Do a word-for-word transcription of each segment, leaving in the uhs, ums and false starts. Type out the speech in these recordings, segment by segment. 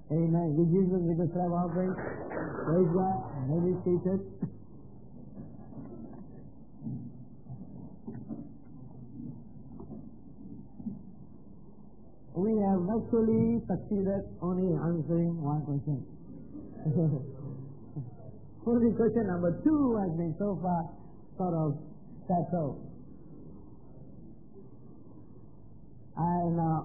Amen. Give Jesus a good clap offering. Praise God. Maybe seated. We have actually succeeded only in answering one question. Only question number two has been so far sort of settled. And uh,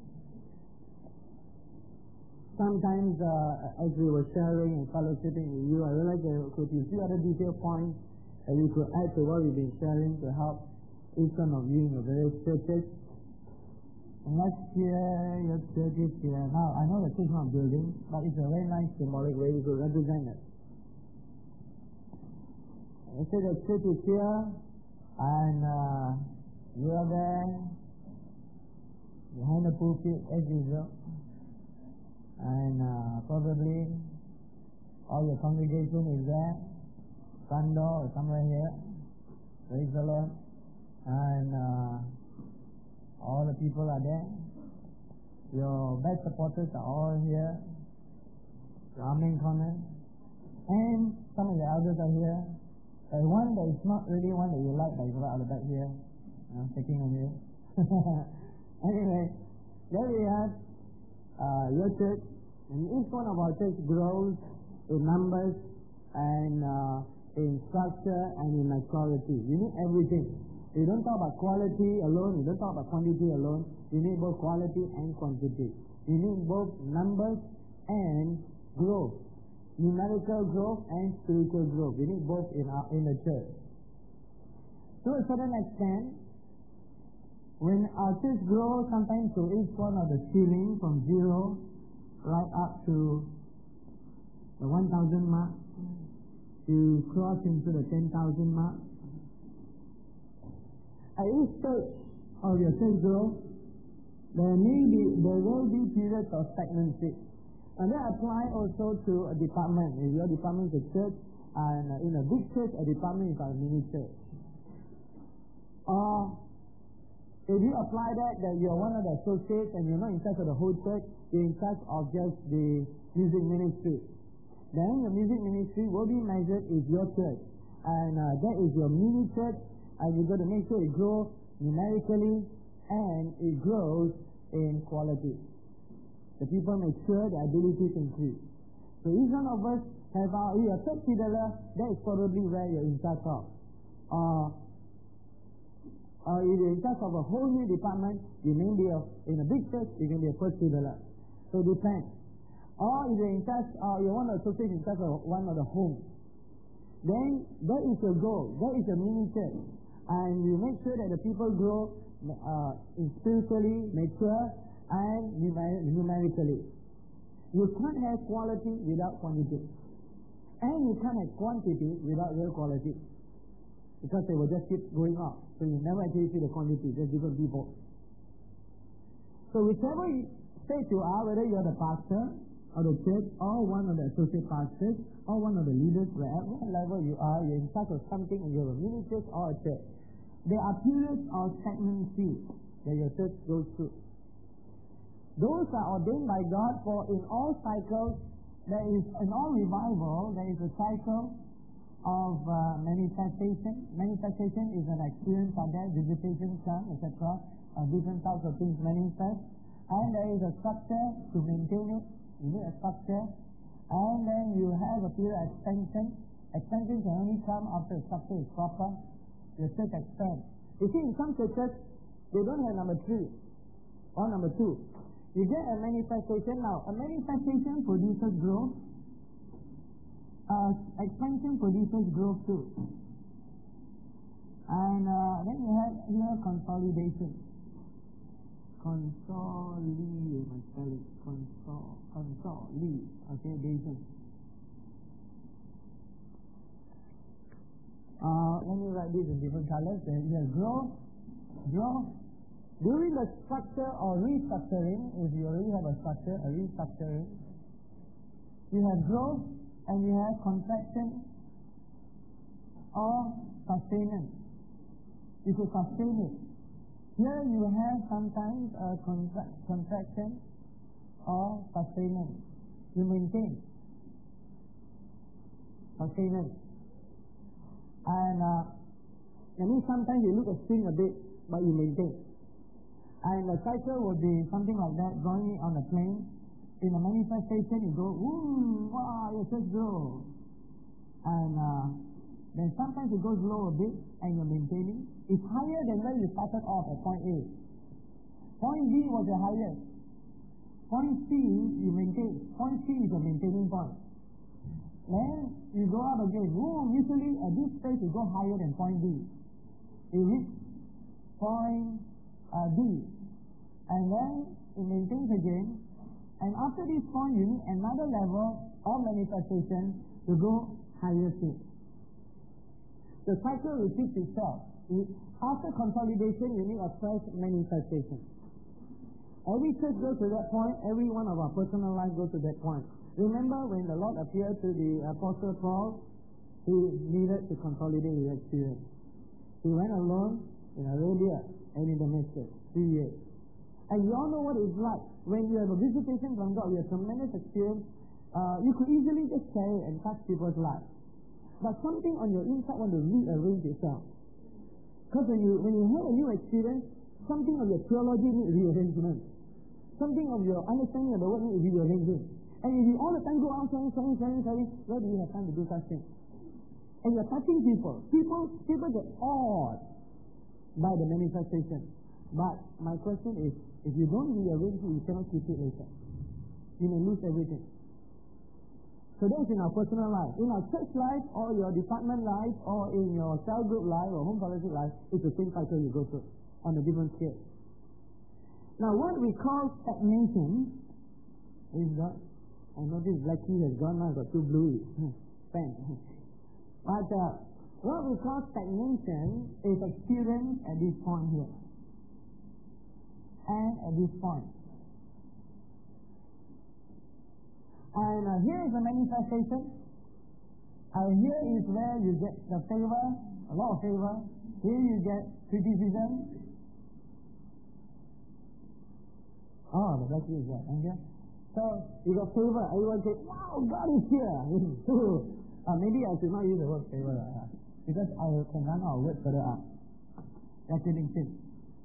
sometimes uh, as we were sharing and fellowshipping with you, I realized there could be a few other detail points that we could add to what we've been sharing to help each one of you in your various churches. And last year, your church is here. Now, I know the church is not building, but it's a very nice symbolic way to represent it. I said the church is here, and uh, you are there, behind the pulpit as usual, and uh, probably all your congregation is there, front door or somewhere here, praise the Lord, and uh, all the people are there. Your best supporters are all here. Your amen corner. And some of the others are here. There's one that is not really one that you like, but is right out the back here. I'm checking on you. Anyway, there we have uh, your church. And each one of our church grows in numbers and uh, in structure and in maturity. You need everything. You don't talk about quality alone, you don't talk about quantity alone, you need both quality and quantity. You need both numbers and growth, numerical growth and spiritual growth. You need both in, our, in the church. To a certain extent, when our church grows, sometimes to each one of the ceiling from zero right up to the one thousand mark, you cross into the ten thousand mark. At each stage of your church growth, there may be, there will be periods of stagnancy. And that applies also to a department. If your department is a church, and in a big church, a department is a mini church. Or if you apply that, that you're one of the associates and you're not in charge of the whole church, you're in charge of just the music ministry. Then the music ministry will be measured as your church. And uh, that is your mini church. And you've got to make sure it grows numerically and it grows in quality. The people mature, their abilities increase. So each one of us have our, if you're a church leader, that is probably where you're in charge of. Uh, or if you're in charge of a whole new department, you may be a, in a big church, you can be a first leader. So it depends. Or if you're in charge, or you want to associate in charge of one of the homes, then that is your goal. That is a mini church. And you make sure that the people grow uh, spiritually, mature, and numer- numerically. You can't have quality without quantity. And you can't have quantity without real quality. Because they will just keep going up. So you never actually see the quantity, just different people. So whichever state you are, whether you're the pastor of the church, or one of the associate pastors, or one of the leaders, wherever level you are, you're in charge of something in your mini church or a church. There are periods of stagnancy that your church goes through. Those are ordained by God, for in all cycles, there is, in all revival, there is a cycle of uh, manifestation. Manifestation is an experience of that, visitation, come, et cetera. Uh, different types of things manifest. And there is a structure to maintain it. You need a structure. And then you have a period of expansion. Expansion can only come after the structure is proper. The church expands. You see, in some churches, they don't have number three or number two. You get a manifestation now. A manifestation produces growth. Uh, expansion produces growth too. And uh, then you have here consolidation. Consolidate, I spell it. Consol, consolidate. Okay, dation. Uh, let me write this in different colors. Then you have growth, growth. During the structure or restructuring, if you already have a structure, a restructuring, you have growth and you have contraction or sustenance. You could sustain it. Here you have sometimes a contra- contraction or sustenance. You maintain. Sustenance. And uh, I mean sometimes you look extreme a bit, but you maintain. And the cycle would be something like that, going on the plane. In a manifestation, you go, woo, wow, your church grow. And uh, then sometimes it goes low a bit, and you're maintaining. It's higher than where you started off at point A. Point B was your highest. Point C, you maintain. Point C is a maintaining point. Then you go up again. Woo, usually at this stage, you go higher than point B. You reach point uh, D. And then it maintains again. And after this point, you need another level of manifestation to go higher still. The cycle repeats itself. After consolidation, you need a fresh manifestation. Every church goes to that point. Every one of our personal life goes to that point. Remember when the Lord appeared to the Apostle Paul, he needed to consolidate his experience. He went alone in Arabia and in Damascus, three years. And you all know what it's like. When you have a visitation from God, you have tremendous experience, uh, you could easily just share it and touch people's lives. But something on your inside want to rearrange itself. Because when you, when you have a new experience, something of your theology needs rearrangement. Something of your understanding of the word needs rearranging. And if you all the time go out sharing, sharing, sharing, sharing, where do you have time to do such things? And you're touching people. People, people get awed by the manifestation. But my question is, if you don't rearrange it, you cannot keep it later. You may lose everything. So that's in our personal life. In our church life, or your department life, or in your cell group life, or home fellowship life, it's the same cycle you go through on a different scale. Now, what we call stagnation is that, I notice Black Key has gone now, got two blue pens. But uh, what we call stagnation is experienced at this point here. And at this point. And uh, here is the manifestation. And here is where you get the favor, a lot of favor. Here you get criticism. Oh, the Black Key is there. Thank you. So, you got favor. Everyone say, wow, God is here. uh, maybe I should not use the word favor. Uh, because I can run our word further up. Recognition.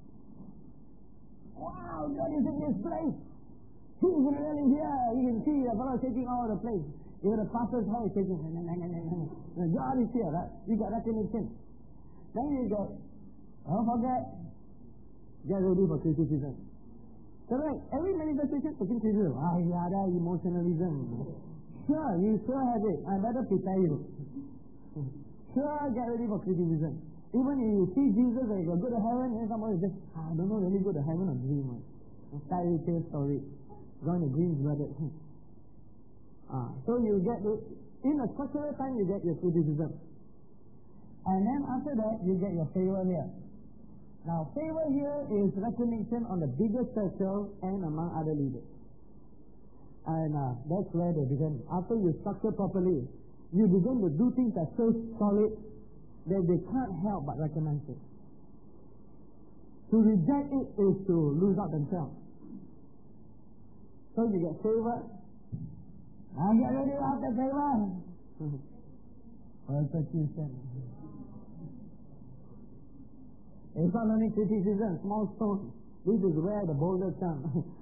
Wow, God is in this place. He's really here. You can see the fellow taking all the place. Even the pastor's head is taking. God is here, right? You got recognition. Then you got, don't forget, get ready for criticism. Correct. Every manifestation for criticism. Ah, yeah, that emotionalism. Sure, you sure have it. I better prepare you. Sure, get ready for criticism. Even if you see Jesus and you go to heaven, and somebody says, ah, I don't know, really go to heaven or dream. A fairy tale story. Going to dreams, brother. ah, so you get, the, in a structural time, you get your criticism. And then after that, you get your favor here. Now, favor here is recognition on the bigger circle and among other leaders. And uh, that's where they begin. After you structure properly, you begin to do things that are so solid that they can't help but recognize it. To reject it is to lose out themselves. So you get favor. I get ready after favor. Persecution. It's not only criticism, small stone. This is where the boulders come.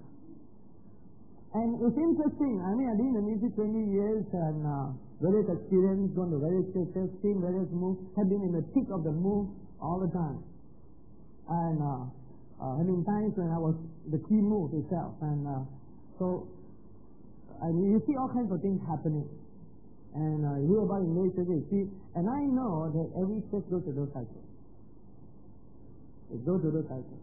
And it's interesting. I mean, I've been in the music twenty years and uh, various experience, gone to various churches, seen various moves, have been in the thick of the move all the time. And uh, uh, I mean, times when I was the key move itself. And uh, so, I mean, you see all kinds of things happening. And uh, you hear about it in various churches, you see. And I know that every church goes to those cycles. It goes to those cycles.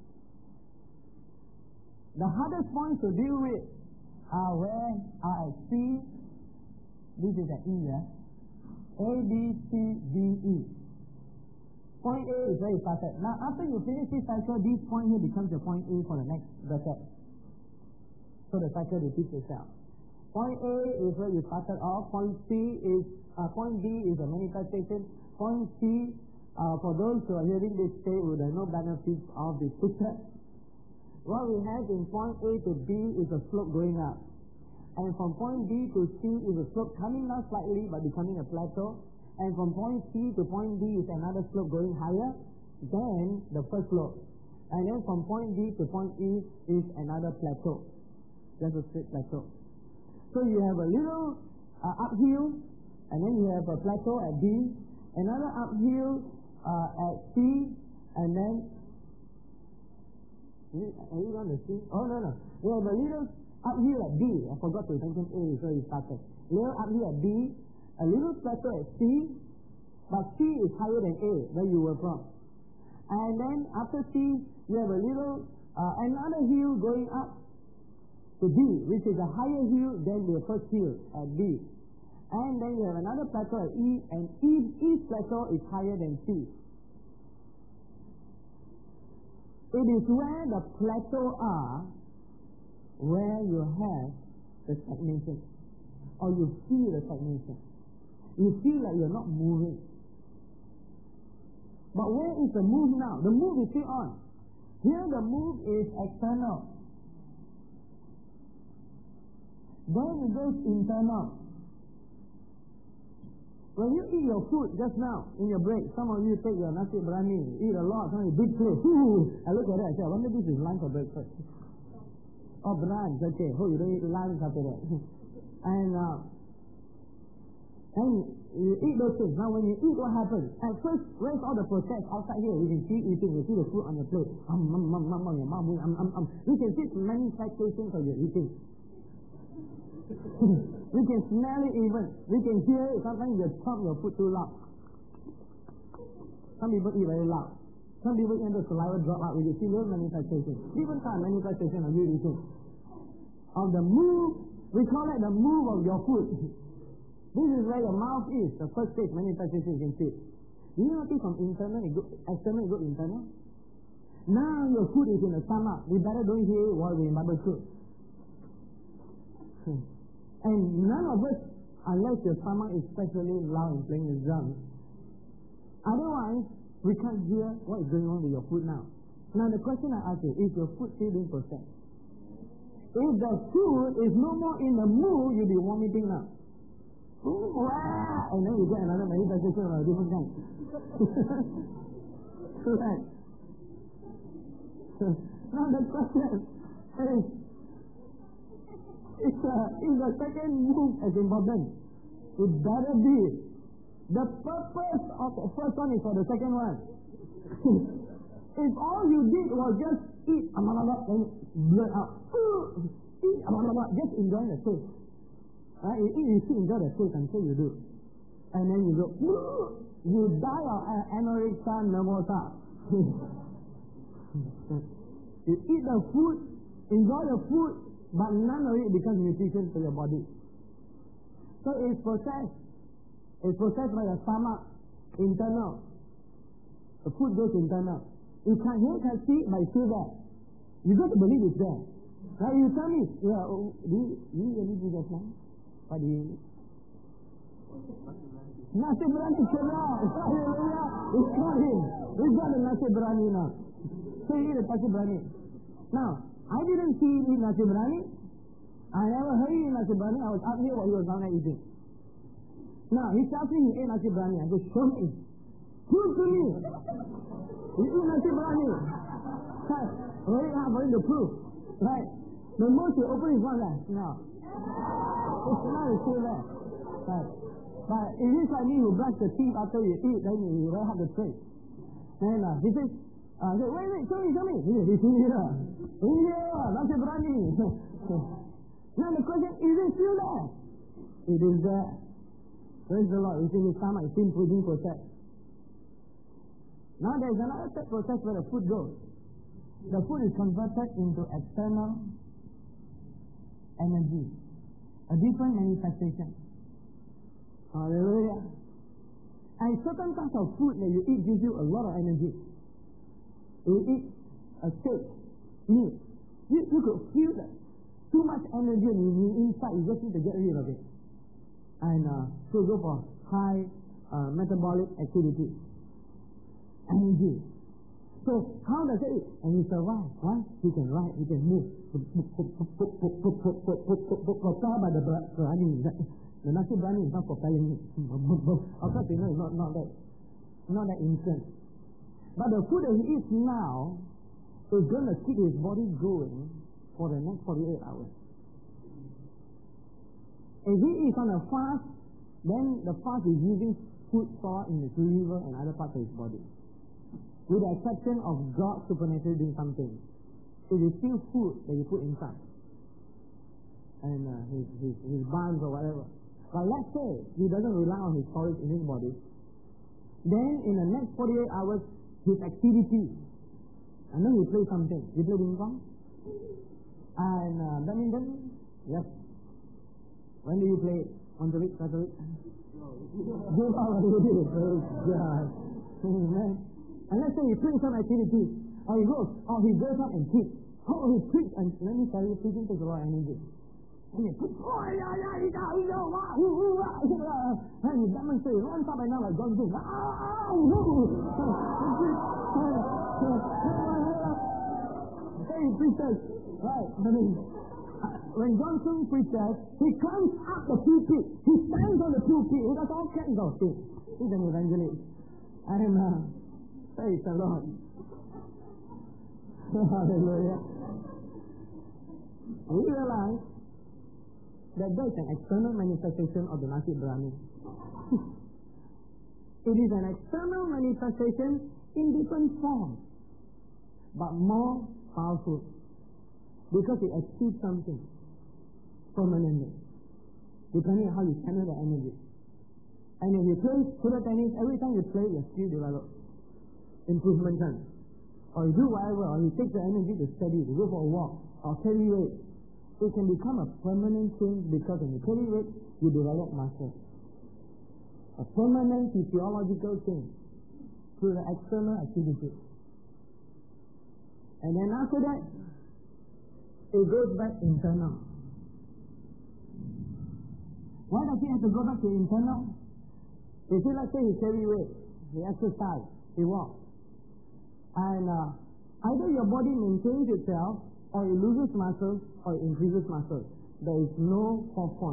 The hardest points to deal with are where are at C, this is at E, yeah? A, B, C, D, E. Point A is where you started. Now, after you finish this cycle, this point here becomes your point A for the next bracket. So the cycle repeats itself. Point A is where you started off. Point C is, uh, point B is a manifestation. Point C, uh, for those who are hearing this state would have no benefits of this picture. What we have in point A to B is a slope going up. and from point B to C is a slope coming down slightly but becoming a plateau, and from point C to point D is another slope going higher than the first slope. And then from point D to point E is another plateau. Just a straight plateau. So you have a little uh, uphill, and then you have a plateau at B, another uphill uh, at C, and then are you going to see? Oh no no. You have a little uphill at B. I forgot to mention A, so it started. Little uphill at B, a little plateau at C, but C is higher than A, where you were from. And then after C, you have a little, uh, another hill going up to B, which is a higher hill than the first hill at B. And then you have another plateau at E, and E, each plateau is higher than C. It is where the plateau are where you have the stagnation, or you feel the stagnation. You feel like you're not moving. But where is the move now? The move is still on. Here the move is external. Then it goes internal. When you eat your food just now, in your break, some of you take your nasi biryani, eat a lot, some of you big plate. Ooh, I look at that, I say, I wonder this is lunch or breakfast. Oh, brunch, okay. Oh, you don't eat lunch after that. and, uh, and you eat those things. Now when you eat, what happens? At first, where's all the process outside here? You can see eating, you see the food on your plate. Um, um, um, um, um, your mouth, um, um, um. You can see manifestations of your eating. We can smell it even. We can hear it. Sometimes you chop your food too loud. Some people eat very loud. Some people eat the saliva drop out. We can see little manifestations. Different kind of manifestation of you eating. Of the move, we call it the move of your food. This is where your mouth is. The first stage manifestation you can see. Do you notice from internal, it go, external, it go internal? Now your food is in the stomach. We better don't hear it while we're in Bible school. And none of us, unless your stomach is especially loud and playing the drums, otherwise, we can't hear what is going on with your food now. Now the question I ask you, is your food still being processed? If the food is no more in the mood, you'll be vomiting now. Ooh, wow. And then you get another manifestation of a different kind. Right. Now the question is, It's a, it's the second move is important. It better be. The purpose of the first one is for the second one. If all you did was just eat amalaba and blurt out, eat amalaba, just enjoy the taste. Right? You eat, you still enjoy the taste until you do. And then you go, you die of anorexia nervosa. You eat the food, enjoy the food, but none of it becomes nutrition for your body. So it's processed. It's processed by the stomach, internal. The food goes internal. You can't, you can't see it, but it's still there. You got to believe it's there. Right? You tell me, yeah, oh, do you, you eat any food just now? What do you eat? Nasi biryani cerah. Hallelujah. It's got him. We got the nasi biryani now. So you eat the nasi biryani. Now, I didn't see him eat nasi biryani. I never heard him eat nasi biryani. I was up here while he was down there eating. Now, he tells me he ate nasi biryani. I go, show me. Prove to me. You eat nasi biryani. Right. Very hard for him to prove. Right. The most he open his mouth like, no. It's not, it's still there. Right. But if it's like me who brush the teeth after you eat, then you very hard to trace. And uh, he says, Uh, say, wait, wait, show me, show me. He said, it's in here. In here, nasi biryani. Now the question, is it still there? It is there. Praise the Lord. It's in his stomach. It's in food process. Now there is another step process where the food goes. The food is converted into external energy. A different manifestation. Hallelujah. And certain kinds of food that you eat gives you a lot of energy. You eat a steak, meat. You, you could feel that too much energy in the inside, you just need to get rid of it. And uh, so go for high uh, metabolic activity. Energy. So how does it? And he survived. Why? He can ride, he can move. Propelled by the brani. The nasi brani is not propelling it. Of course, you know, it's not, not that, not that instant. But the food that he eats now is going to keep his body going for the next forty-eight hours. If he is on a fast, then the fast is using food stored in his liver and other parts of his body. With the exception of God supernaturally doing something. It is still food that you put inside. And uh, his, his, his buns or whatever. But let's say he doesn't rely on his storage in his body. Then in the next forty-eight hours, his activity. And then he play something. You play ping pong? And uh, badminton? Yes. When do you play? Once a week? Twice a week? Go out and do it. Praise God. Amen. And let's say he plays some activity. Or he goes, or he goes up and kicks. Oh, he kicks. And let me tell you, kicking takes a lot of energy. And he kicks. Oh, yeah, yeah, yeah, yeah, yeah, wow, ooh, ooh, ah. And he demonstrates. He runs up and down like John King. Ah, woo. Hey, preachers. Right. I mean, when Johnson preaches, he climbs up the pulpit. He stands on the pulpit. He does all kinds of things. He's an evangelist. And uh, praise the Lord. Hallelujah. We realize that there is an external manifestation of the nasi brani. It is an external manifestation in different forms, but more powerful because it achieves something permanently, depending on how you channel the energy. And if you play table tennis, every time you play, your skill develops, improvement comes. Or you do whatever, or you take the energy to study, to go for a walk, or carry weight. It can become a permanent thing because when you carry weight, you develop muscle. A permanent physiological thing through the external activity. And then after that, it goes back internal. Why does he have to go back to internal? If you, let's say, he carry weight, he exercise, he walks. And uh, either your body maintains itself, or it loses muscle, or it increases muscle. There is no fourth point.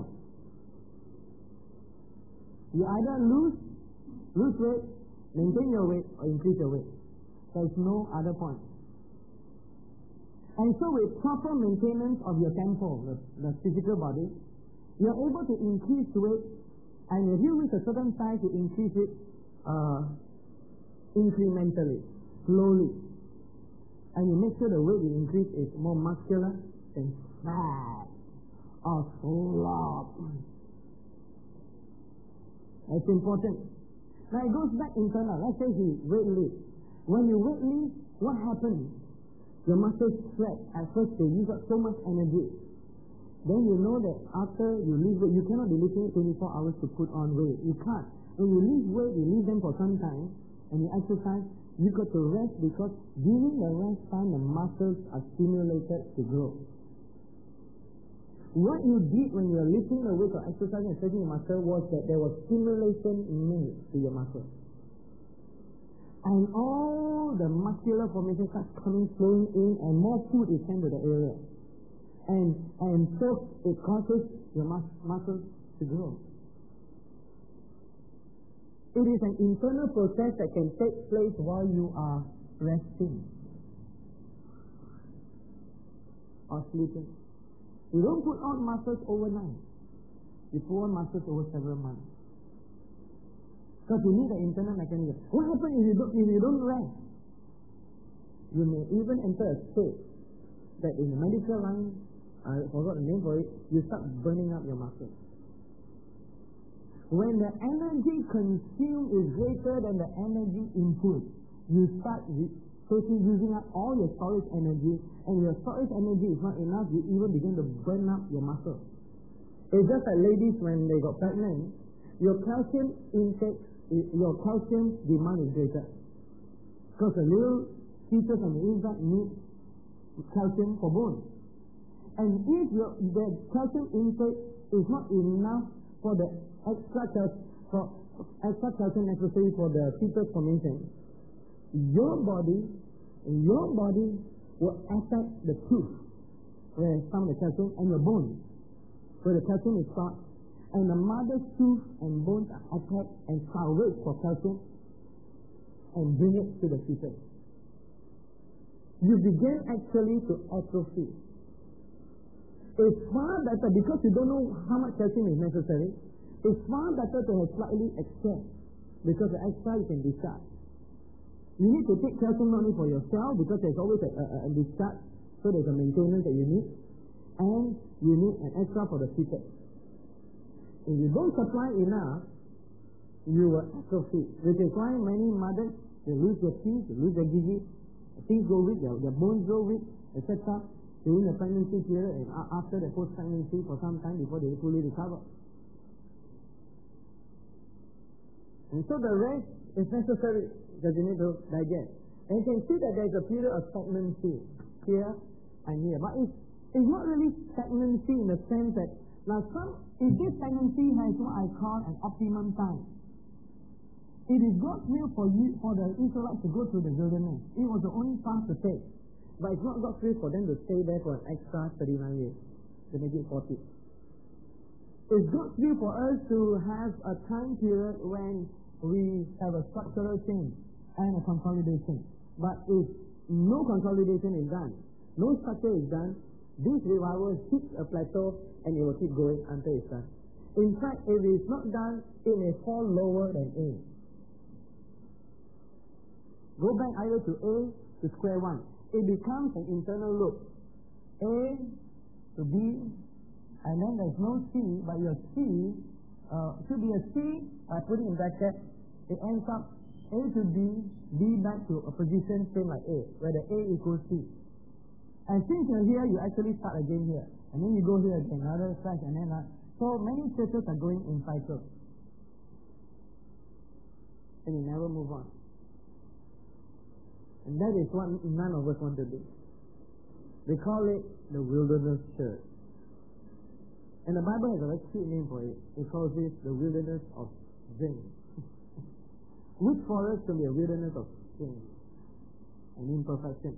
You either lose, lose weight, maintain your weight, or increase your weight. There is no other point. And so with proper maintenance of your temple, the, the physical body, you're able to increase weight, and if you reach a certain size, you increase it uh, incrementally. Slowly. And you make sure the weight you increase is more muscular than fat or slop. That's important. Now it goes back internal. Let's say he weight lift. When you weight lift, what happens? Your muscles sweat. At first they use up so much energy. Then you know that after you leave weight, you cannot be lifting twenty-four hours to put on weight. You can't. When you leave weight, you leave them for some time, and you exercise, you got to rest because during the rest time, the muscles are stimulated to grow. What you did when you were lifting the weight or exercising and stretching your muscle was that there was stimulation made to your muscle. And all the muscular formation starts coming, flowing in, and more food is sent to the area. And, and so it causes your mus- muscles to grow. It is an internal process that can take place while you are resting or sleeping. You don't put on muscles overnight. You put on muscles over several months. Because you need an internal mechanism. What happens if you don't, if you don't rest? You may even enter a state that in the medical line, I forgot the name for it, you start burning up your muscles. When the energy consumed is greater than the energy input, you start taking, using up all your storage energy, and your storage energy is not enough, you even begin to burn up your muscle. It's just like ladies when they got pregnant, your calcium intake, your calcium demand is greater. Because the little fetus on the inside need calcium for bones. And if your, the calcium intake is not enough for the extra calcium, for extra calcium necessary for the fetus formation, your body your body will affect the tooth, where some of the calcium, and your bones, where the calcium is stored, and the mother's tooth and bones are attacked and salvage for calcium and bring it to the fetus. You begin actually to atrophy. It's far better, because you don't know how much calcium is necessary, it's far better to have slightly extra, because the extra you can discharge. You need to take calcium not only for yourself, because there's always a, a, a discharge, so there's a maintenance that you need, and you need an extra for the fetus. If you don't supply enough, you will atrophy, which is why many mothers, they lose their teeth, they lose their gigi, things go weak, their, their bones go weak, et cetera during the pregnancy period and after the post-pregnancy for some time before they fully recover. And so the rest is necessary because you need to digest. And you can see that there's a period of stagnancy here and here. But it's, it's not really stagnancy in the sense that, now some, if this stagnancy has what I call an optimum time, it is God's will for you, for the Israelites to go through the wilderness. It was the only path to take. But it's not God's will for them to stay there for an extra thirty-nine years, to make it forty. It's God's will for us to have a time period when we have a structural change and a consolidation. But if no consolidation is done, no structure is done, this revival hits a plateau and it will keep going until it's done. In fact, if it's not done, it may fall lower than A. Go back either to A to square one. It becomes an internal loop. A to B, and then there's no C, but your C uh, should be a C, I put it in bracket, it ends up A to B, B back to a position same like A, where the A equals C. And since you're here, you actually start again here. And then you go here again, another slash, and then uh, so many churches are going in cycles. And you never move on. And that is what none of us want to do. They call it the wilderness church. And the Bible has a very cute name for it. It calls it the wilderness of sin. Which for us can be a wilderness of sin and imperfection.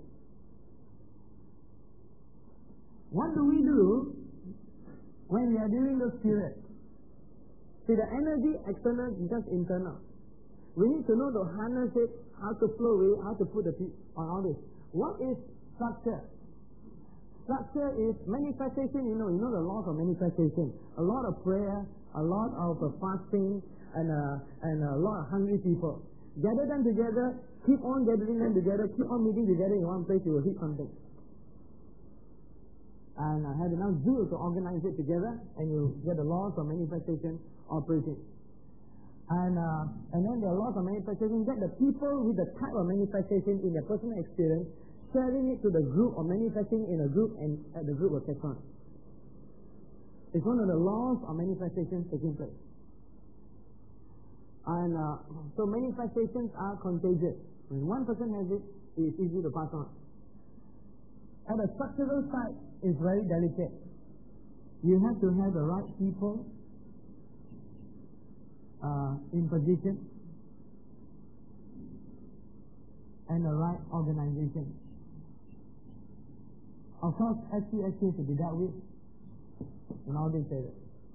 What do we do when we are during those periods? See, the energy external is just internal. We need to know to harness it, how to flow it, how to put the people on all this. What is structure? Structure is manifestation, you know, you know the laws of manifestation. A lot of prayer, a lot of uh, fasting, and, uh, and a lot of hungry people. Gather them together, keep on gathering them together, keep on meeting together in one place, you will hit something. And I have enough zeal to organize it together, and you get the laws of manifestation operating. And uh, and then there are lots of manifestation. Get the people with the type of manifestation in their personal experience, sharing it to the group or manifesting in a group, and uh, the group will catch on. It's one of the laws of manifestation taking place. And uh, so manifestations are contagious. When one person has it, it is easy to pass on. At the structural side, it's very delicate. You have to have the right people Uh, in position and the right organization. Of course, S P S K to be dealt with in all these areas.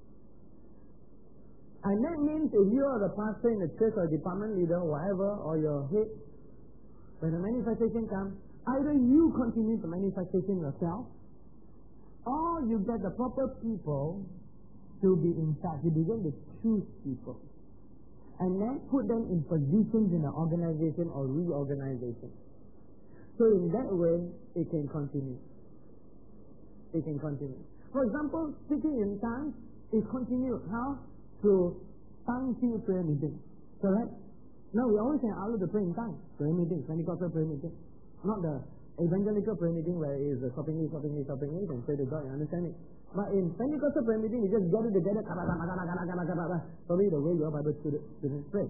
And that means if you are the pastor in the church or department leader, whatever, or your head, when the manifestation comes, either you continue the manifestation yourself, or you get the proper people to be in charge. You begin to choose people. And then put them in positions in the organization or reorganization. So in that way, it can continue. It can continue. For example, speaking in tongues is continued. How? Through tongue-filled prayer meetings. Correct? Now we always have outlet to pray in tongues. Prayer meetings, Pentecostal prayer meetings. Not the evangelical prayer meeting where it is a shopping list, shopping list, shopping list, and pray to God, you understand it? But in Pentecostal prayer meeting, you just gather together, probably the way your Bible students pray.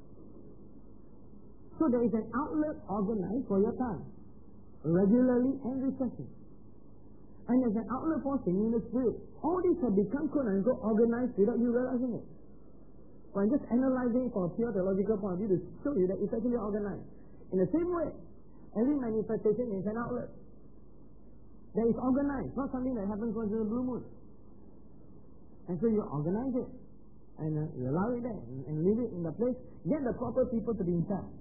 So there is an outlet organized for your tongue, regularly and recessing. And there's an outlet for singing in the Spirit. All these have become quote unquote organized without you realizing it. But I'm just analyzing it from a pure theological point of view to show you that it's actually organized. In the same way, Every manifestation is an outlet. That is organized, not something that happens once in a blue moon. And so you organize it, and uh, you allow it there, and, and leave it in the place. Get the proper people to be in charge.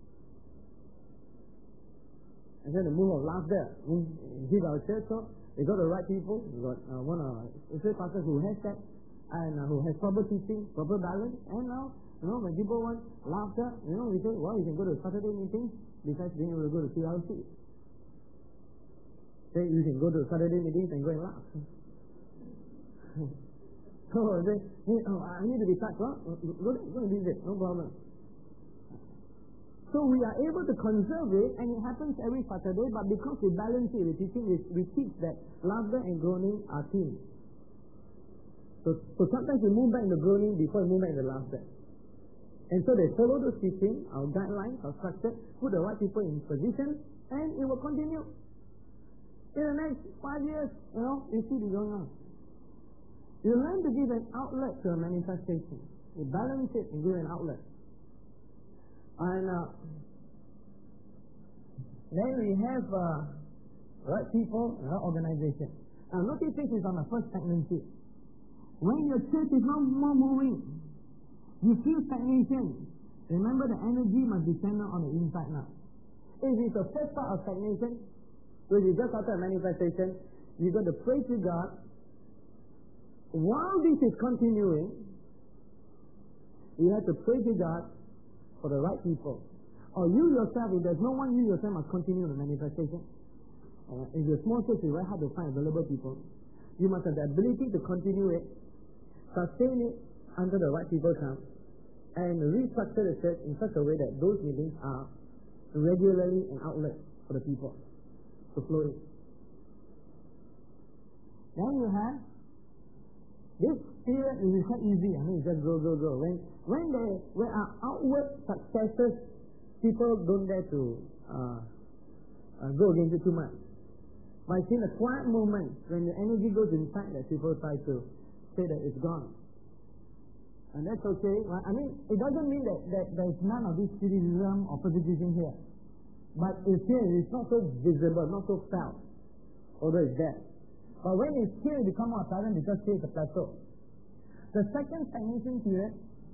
And then the move of laughter, we give our church, so we got the right people. We got uh, one of our pastors who has that, and uh, who has proper teaching, proper balance. And now, you know, when people want laughter, you know, we say, well, you can go to Saturday meetings besides being able to go to C R C. Say you can go to Saturday meetings and go and laugh. So they, hey, oh, I need to be touched. Well, go there, go and visit, no problem. So we are able to conserve it, and it happens every Saturday, but because we balance it with teaching, we, we teach that laughter and groaning are teams. So, so sometimes we move back in the groaning before we move back in the laughter. And so they follow those teaching, our guidelines, our structure, put the right people in position, and it will continue. In the next five years, you know, you see it going on. You learn to give an outlet to a manifestation. You balance it and give an outlet. And uh, then we have uh, right people and right organization. Now notice this is on the first stagnancy. When your church is not more moving, you feel stagnation. Remember, the energy must be channeled on the inside now. If it's the first part of stagnation, when you just after a manifestation, you got to pray to God. While this is continuing, you have to pray to God for the right people. Or you yourself, if there's no one, you yourself must continue the manifestation. Uh, if you're small church, it's very hard to find available people. You must have the ability to continue it, sustain it until the right people come, and restructure the church in such a way that those meetings are regularly an outlet for the people to flow in. Then you have this period is quite easy. I mean, just go, go, go. When when there when are outward successes, people don't dare to uh, uh, go against it too much. But it's in a quiet moment when the energy goes inside that people try to say that it's gone. And that's okay. Right? I mean, it doesn't mean that, that there's none of this criticism or persecution here. But it's here, it's not so visible, not so felt, although it's there. But when it's here, it becomes more apparent because here it's a plateau. The second stagnation period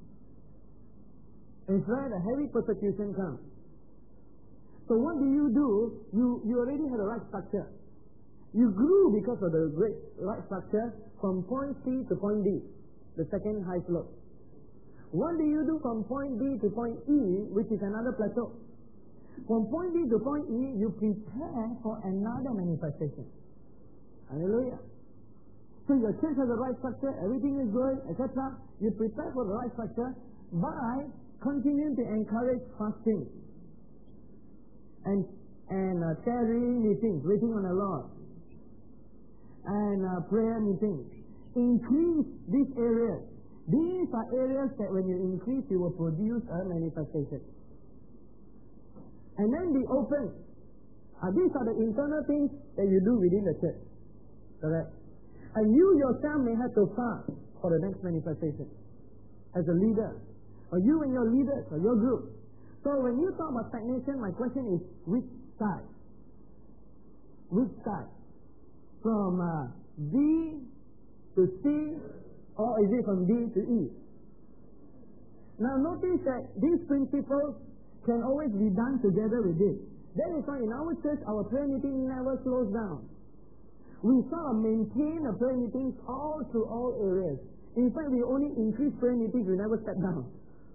is where the heavy persecution comes. So what do you do? You, you already have the right structure. You grew because of the great right structure from point C to point D, the second high slope. What do you do from point D to point E, which is another plateau? From point D to point E, you prepare for another manifestation. Hallelujah. So your church has the right structure, everything is good, et cetera. You prepare for the right structure by continuing to encourage fasting and and uh, tarrying meetings, waiting on the Lord, and uh, prayer meetings. Increase these areas. These are areas that when you increase, you will produce a manifestation. And then be open. Uh, these are the internal things that you do within the church. Correct? And you yourself may have to fast for the next manifestation as a leader. Or you and your leaders or your group. So when you talk about stagnation, my question is, which side? Which side? From uh, D to C, or is it from D to E? Now notice that these principles can always be done together with this. That is why in our church, our prayer meeting never slows down. We sort of maintain a prayer meetings all through all areas. In fact, we only increase prayer meetings, we never step down.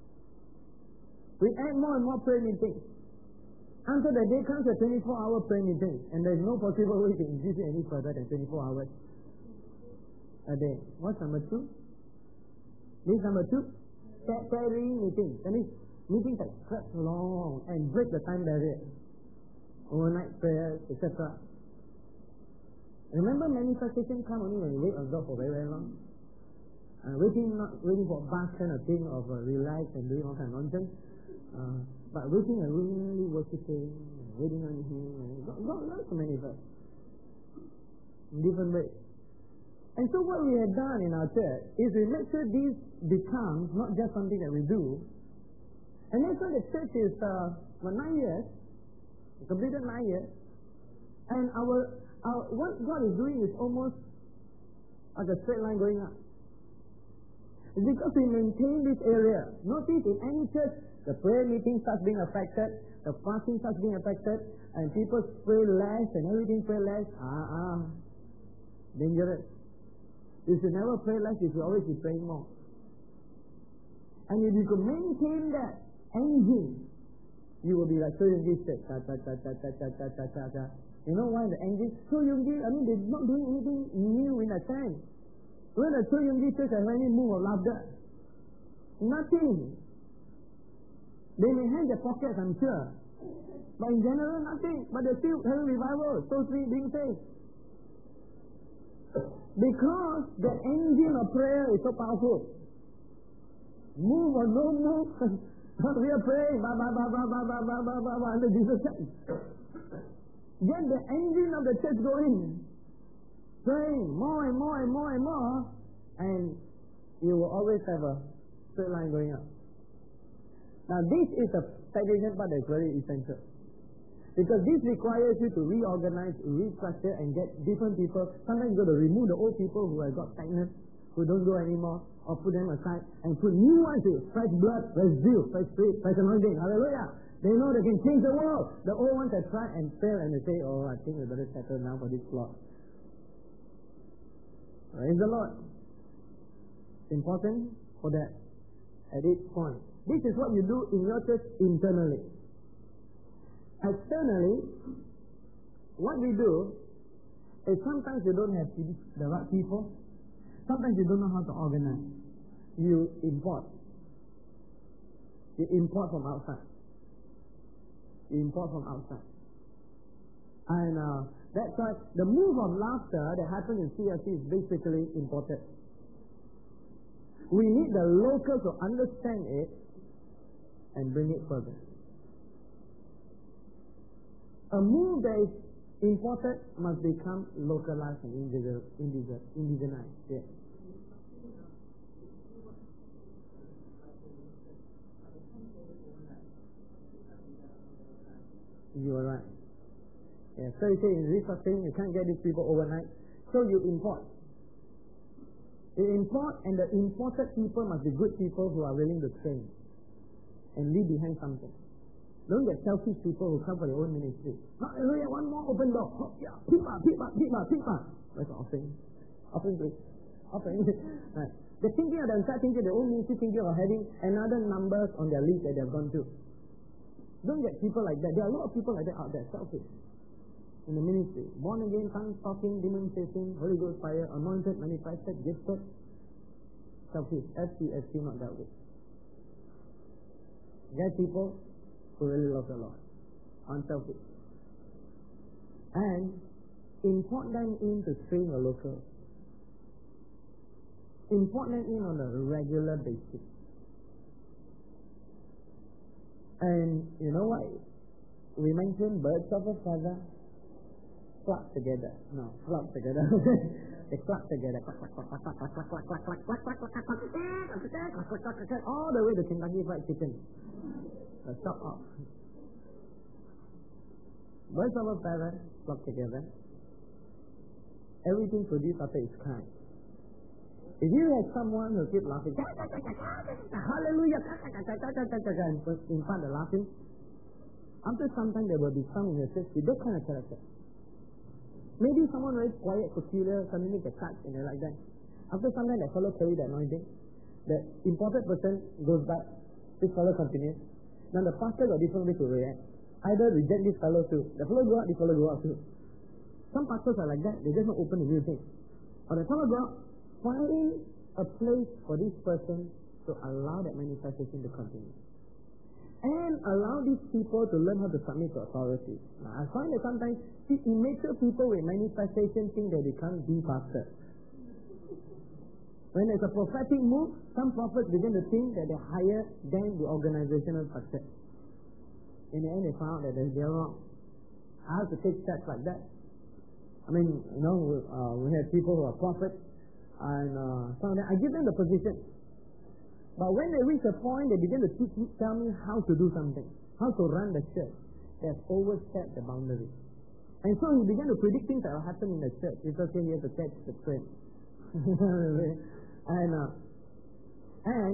We add more and more prayer meetings. Until the day comes a twenty-four hour prayer meeting, and there is no possible way to increase it any further than twenty-four hours a day. What's number two? This number two? Tarrying meetings. That means meetings that stretch long and break the time barrier. Overnight prayers, et cetera. Remember, manifestation come only when you wait on God for very, very long. Uh, waiting, not waiting for a bus kind of thing of uh, relax and doing all kind of nonsense. Uh, but waiting and really worshiping, and waiting on Him. And God, God loves to manifest in different ways. And so what we have done in our church is we make sure these become not just something that we do. And that's why the church is uh, for nine years. completed nine years. And our, our what God is doing is almost like a straight line going up. It's because we maintain this area. Notice in any church, the prayer meeting starts being affected, the fasting starts being affected, and people pray less and everything pray less. Ah, ah. Dangerous. You should never pray less, you should always be praying more. And if you could maintain that engine, you will be like So Young-gi said, ta ta ta ta ta ta ta ta ta. You know why the engine? So Young-gi, I mean, they're not doing anything new in a sense. When the So Young-gi church has any move of laughter? Nothing. They may have their pockets, I'm sure. But in general, nothing. But they still have revival. So sweet being saved. Because the engine of prayer is so powerful. Move or no move. We are praying. Ba ba ba ba ba ba ba ba ba ba. Under Jesus said. Get the engine of the church going. Praying more and more and more and more, and you will always have a straight line going up. Now this is a stagnation part that is very essential. Because this requires you to reorganize, restructure, and get different people. Sometimes you got to remove the old people who have got stagnant, who don't go anymore, or put them aside, and put new ones in. Fresh blood, fresh zeal, fresh spirit, fresh anointing. Hallelujah. They know they can change the world. The old ones have tried and failed, and they say, oh, I think we better settle now for this plot. Praise the Lord. It's important for that at this point. This is what you do in your church internally. Externally, what we do is sometimes you don't have the right people. Sometimes you don't know how to organize. You import. You import from outside. You import from outside. And uh, that's why the move of laughter that happens in C S C is basically imported. We need the local to understand it and bring it further. A move that is imported must become localized and indigenized. Yeah. You are right. Yeah, so you say in restructuring, you can't get these people overnight, so you import. You import, and the imported people must be good people who are willing to train and leave behind something. Don't get selfish people who come for their own ministry. Not hallelujah, one more open door. Oh, yeah, pipa, pipa, pipa, pipa. Where's the offering? Offering, please. Offering. Right. They're thinking of themselves, thinking of their own ministry, thinking of having another numbers on their list that they've gone to. Don't get people like that. There are a lot of people like that out there, selfish. In the ministry, born again, tongues talking, demon chasing, Holy Ghost fire, anointed, manifested, gifted, selfish, S P S P not dealt with. Get people who really love the Lord, unselfish, and import them in to train the local. Import them in on a regular basis. And you know what? We mentioned birds of a feather flock together. No, flock together. They flock together. All the way to Kentucky Fried Chicken. The stop off. Birds of a feather flock together. Everything produced after its kind. If you have someone who keep laughing, hallelujah, in front of laughing, after some time there will be some in your church with that kind of character. Maybe someone very quiet, peculiar, suddenly get touched and they're like that. After some time that fellow carry the anointing, the imported person goes back, this fellow continues. Now the pastor got different ways to react. Either reject this fellow too. The fellow go out, this fellow go out too. Some pastors are like that, they just not open to new things. Or the fellow go out, find a place for this person to allow that manifestation to continue. And allow these people to learn how to submit to authority. Now, I find that sometimes see, immature people with manifestation think they become the pastor. When there's a prophetic move, some prophets begin to think that they're higher than the organizational success. In the end, they found that they're wrong. I have to take steps like that. I mean, you know, uh, we have people who are prophets, and uh, some of them, I give them the position. But when they reach a point, they begin to teach me, tell me how to do something, how to run the church. They have overstepped the boundary. And so he began to predict things that will happen in the church. It's okay, he has to catch the train. and, uh, and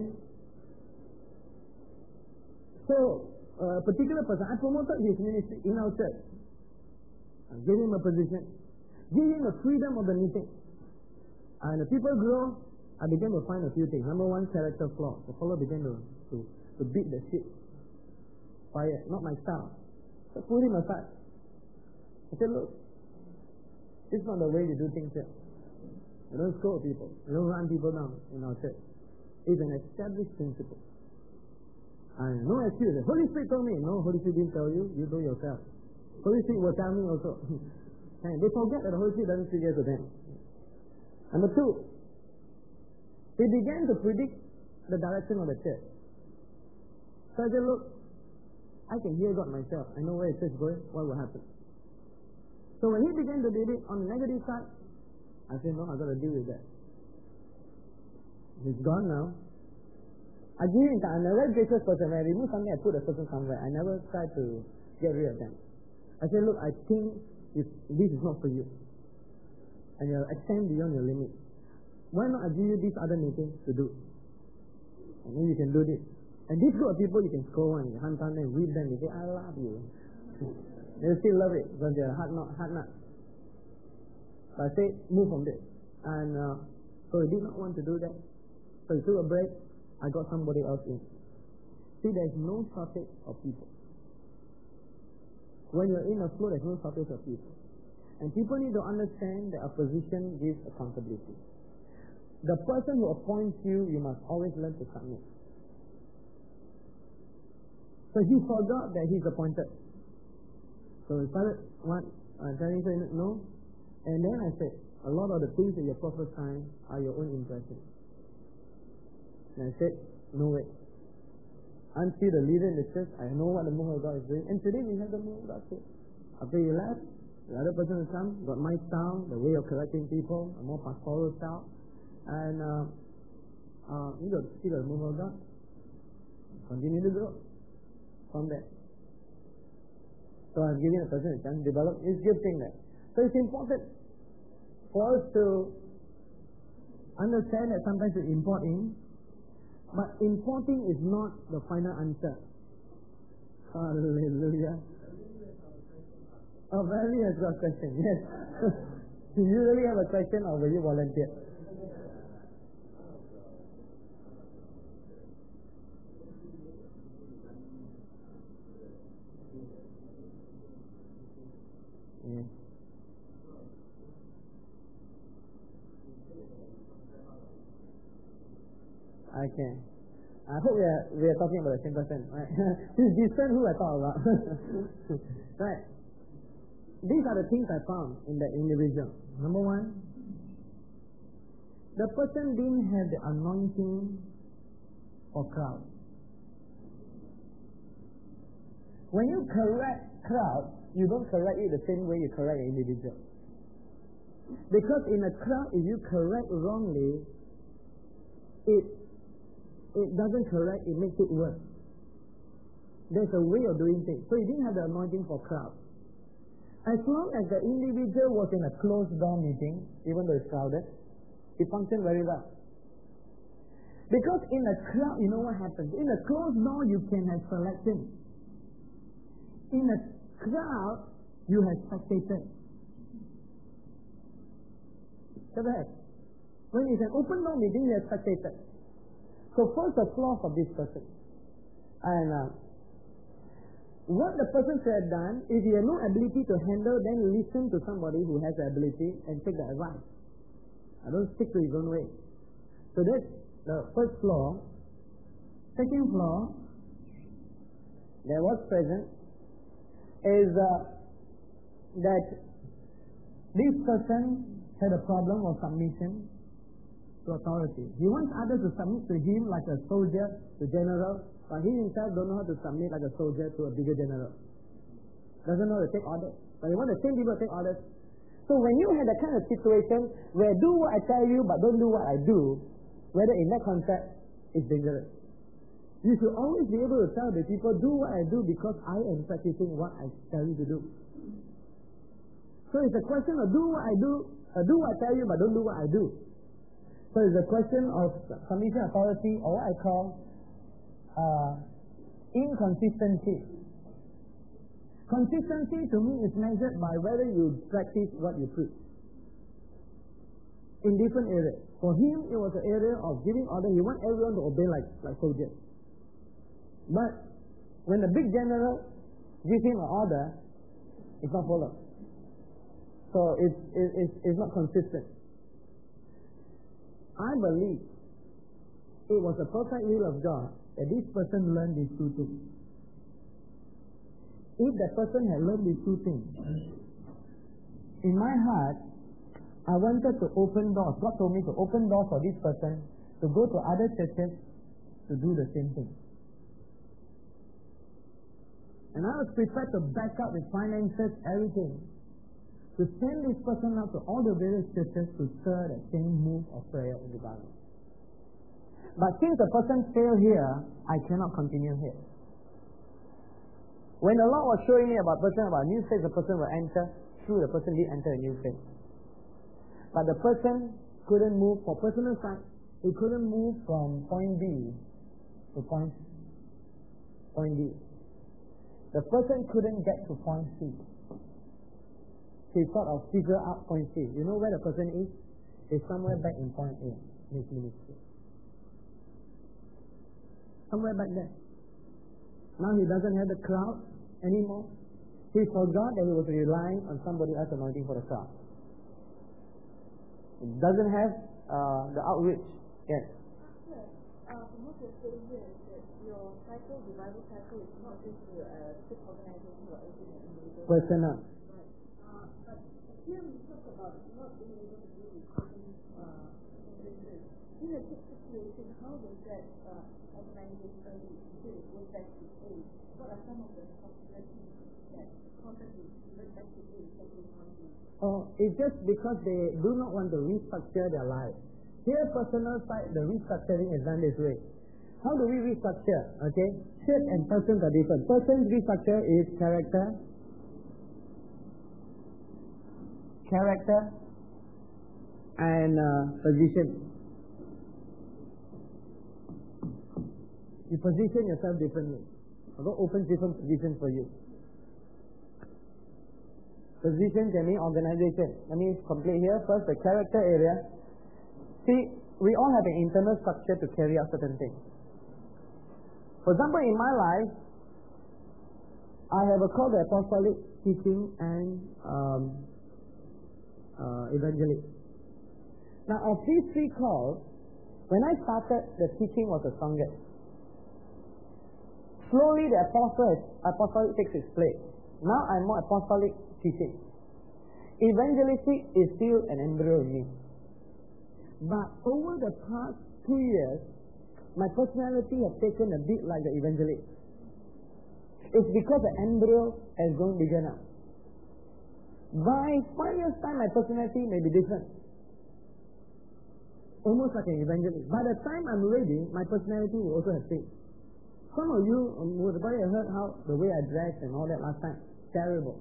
so a particular person, I promoted his ministry in our church. I gave him a position, gave him the freedom of the meeting. And the people grow, I began to find a few things. Number one, character flaw. The fellow began to, to, to beat the shit. Quiet, not my style. So put him aside. I said, look, this is not the way you do things here. You don't scold people. You don't run people down in our church. It's an established principle. And no excuse. Holy Spirit told me. No, Holy Spirit didn't tell you. You do yourself. Holy Spirit will tell me also. And they forget that the Holy Spirit doesn't speak to them. Number two, he began to predict the direction of the church. So I said, look, I can hear God myself. I know where the church is going, what will happen. So when he began to do it on the negative side, I said, no, I've got to deal with that. He's gone now. I give him time. I'm a very gracious person. When I remove something, I put a person somewhere. I never try to get rid of them. I said, look, I think if this is not for you. And you'll extend beyond your limit. Why not I give you this other meeting to do? And then you can do this. And this group of people, you can score one, you hunt on them, read them, you say, I love you. They still love it because they're hard nut, hard nut. But I say, move from this. And uh, so he did not want to do that. So he took a break. I got somebody else in. See, there's no shortage of people. When you're in a flow, there's no shortage of people. And people need to understand that a position gives accountability. The person who appoints you, you must always learn to submit. So he forgot that he's appointed. So he started what, uh, telling him, no. And then I said, a lot of the things that you're prophesying are your own impression. And I said, no way. I'm still the leader in the church. I know what the move of God is doing. And today we have the move of God too. After you left, the other person will come, got my style, the way of correcting people, a more pastoral style. And uh, uh, you got to see the move of God. Continue to grow from there. So I'm giving a person a chance to develop his gifting there. So it's important for us to understand that sometimes we import in, but importing is not the final answer. Hallelujah. Oh, Valerie has got a question. Yes. Do you really have a question or will you volunteer? Yeah. Okay. I hope we are we are talking about the same person, right? It's different who I talk about. Right. These are the things I found in the individual. Number one, the person didn't have the anointing for crowd. When you correct crowd, you don't correct it the same way you correct an individual. Because in a crowd, if you correct wrongly, it it doesn't correct, it makes it worse. There's a way of doing things. So you didn't have the anointing for crowd. As long as the individual was in a closed door meeting, even though it's crowded, it functioned very well. Because in a crowd, you know what happens? In a closed door, you can have selection. In a crowd, you have spectators. Correct. When it's an open door meeting, you have spectators. So first, the flaw of this person. And uh, what the person should have done, if he had no ability to handle, then listen to somebody who has the ability and take the advice. I don't stick to his own way. So that's the first flaw. Second flaw that was present is uh, that this person had a problem of submission to authority. He wants others to submit to him like a soldier to general, but he himself don't know how to submit like a soldier to a bigger general. Doesn't know how to take orders. But he wants the same people to take orders. So when you had that kind of situation where do what I tell you but don't do what I do, whether in that context, it's dangerous. You should always be able to tell the people, do what I do because I am practicing what I tell you to do. So it's a question of do what I do, uh, do what I tell you, but don't do what I do. So it's a question of submission authority, or what I call uh, inconsistency. Consistency to me is measured by whether you practice what you preach. In different areas. For him, it was an area of giving order. He wants everyone to obey like, like soldiers. But when the big general gives him an order, it's not followed. So it's, it's, it's not consistent. I believe it was a perfect will of God that this person learned these two things. If that person had learned these two things, in my heart, I wanted to open doors. God told me to open doors for this person to go to other churches to do the same thing. And I was prepared to back up with finances, everything, to send this person out to all the various churches to stir the same move of prayer in the Bible. But since the person failed here, I cannot continue here. When the Lord was showing me about person about a new phase, the person will enter, true, the person did enter a new phase. But the person couldn't move for personal side. He couldn't move from point B to point, point D. The person couldn't get to point C. He sort of figure out point C. You know where the person is? He's somewhere back in point A in his ministry. Somewhere back there. Now he doesn't have the crowd anymore. He forgot that he was relying on somebody else's anointing for the crowd. He doesn't have uh, the outreach. Yes. Uh, from what you're saying here is that your cycle, the Bible cycle, is not just to a uh, organization or anything individual. Personal. Right. Uh, but here we talk about not being able to do with certain uh, individuals. In a such situation, how does that uh, organization go back to A? What are some of the possibilities that constantly go back to A, especially on the Oh, it's just because they do not want to restructure their life. Here, personal side, the restructuring is done this way. How do we restructure? Okay, church and persons are different. Persons restructure is character, character, and uh, position. You position yourself differently. I'm going to open different positions for you. Position can mean organization. Let me complete here. First, the character area. See, we all have an internal structure to carry out certain things. For example, in my life, I have a call to apostolic, teaching, and um, uh, evangelist. Now, of these three calls, when I started, the teaching was the strongest. Slowly, the apostle, apostolic takes its place. Now, I'm more apostolic teaching. Evangelistic is still an embryo in me. But over the past two years, my personality has taken a bit like the evangelist. It's because the embryo has grown bigger now. By five years' time, my personality may be different. Almost like an evangelist. By the time I'm ready, my personality will also have changed. Some of you um, would probably have heard how the way I dressed and all that last time. Terrible.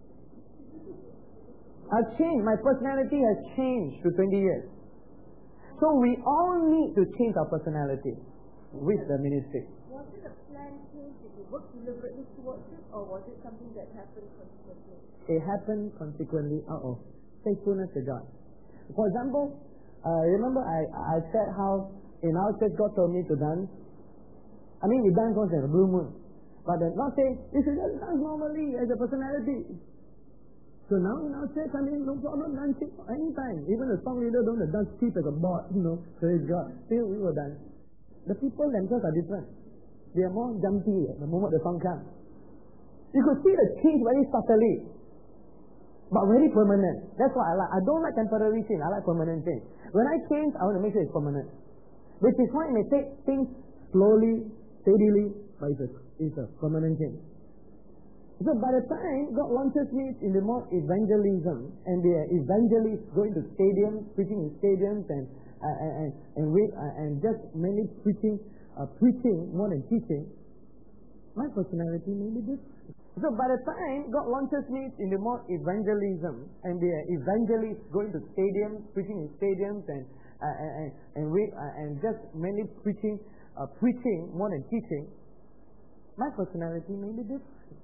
I've changed. My personality has changed to twenty years. So we all need to change our personality with the ministry. Was it a planned change? Did you work deliberately towards it, or was it something that happened consequently? It happened consequently out of faithfulness to God. For example, uh, remember I, I said how in our church God told me to dance. I mean, we dance once in a blue moon. But then not say, you should just dance normally as a personality. So now in our church, I mean, no problem dancing anytime. Even the song leader don't dance cheap as a bot, you know, praise God. Still we will dance. The people themselves are different. They are more jumpy at the moment the song comes. You could see the change very subtly, but very permanent. That's what I like. I don't like temporary change. I like permanent change. When I change, I want to make sure it's permanent. Which is why it may take things slowly, steadily, but it's a, it's a permanent change. So by the time God launches me in the more evangelism, and the evangelists going to stadiums, preaching in stadiums, and uh, and and and, we, uh, and just mainly preaching uh, preaching more than teaching, my personality may be different. So by the time God launches me into more evangelism and be an evangelist going to stadiums, preaching in stadiums and uh, and and, we, uh, and just mainly preaching, uh, preaching more than teaching, my personality may be different.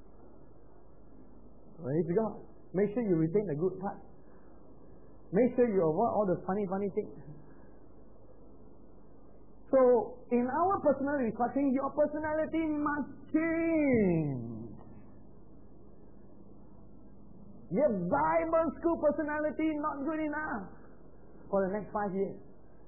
Praise God. Make sure you retain the good part. Make sure you avoid all the funny, funny things. So, in our personal restructuring, your personality must change. Your Bible school personality not good enough for the next five years.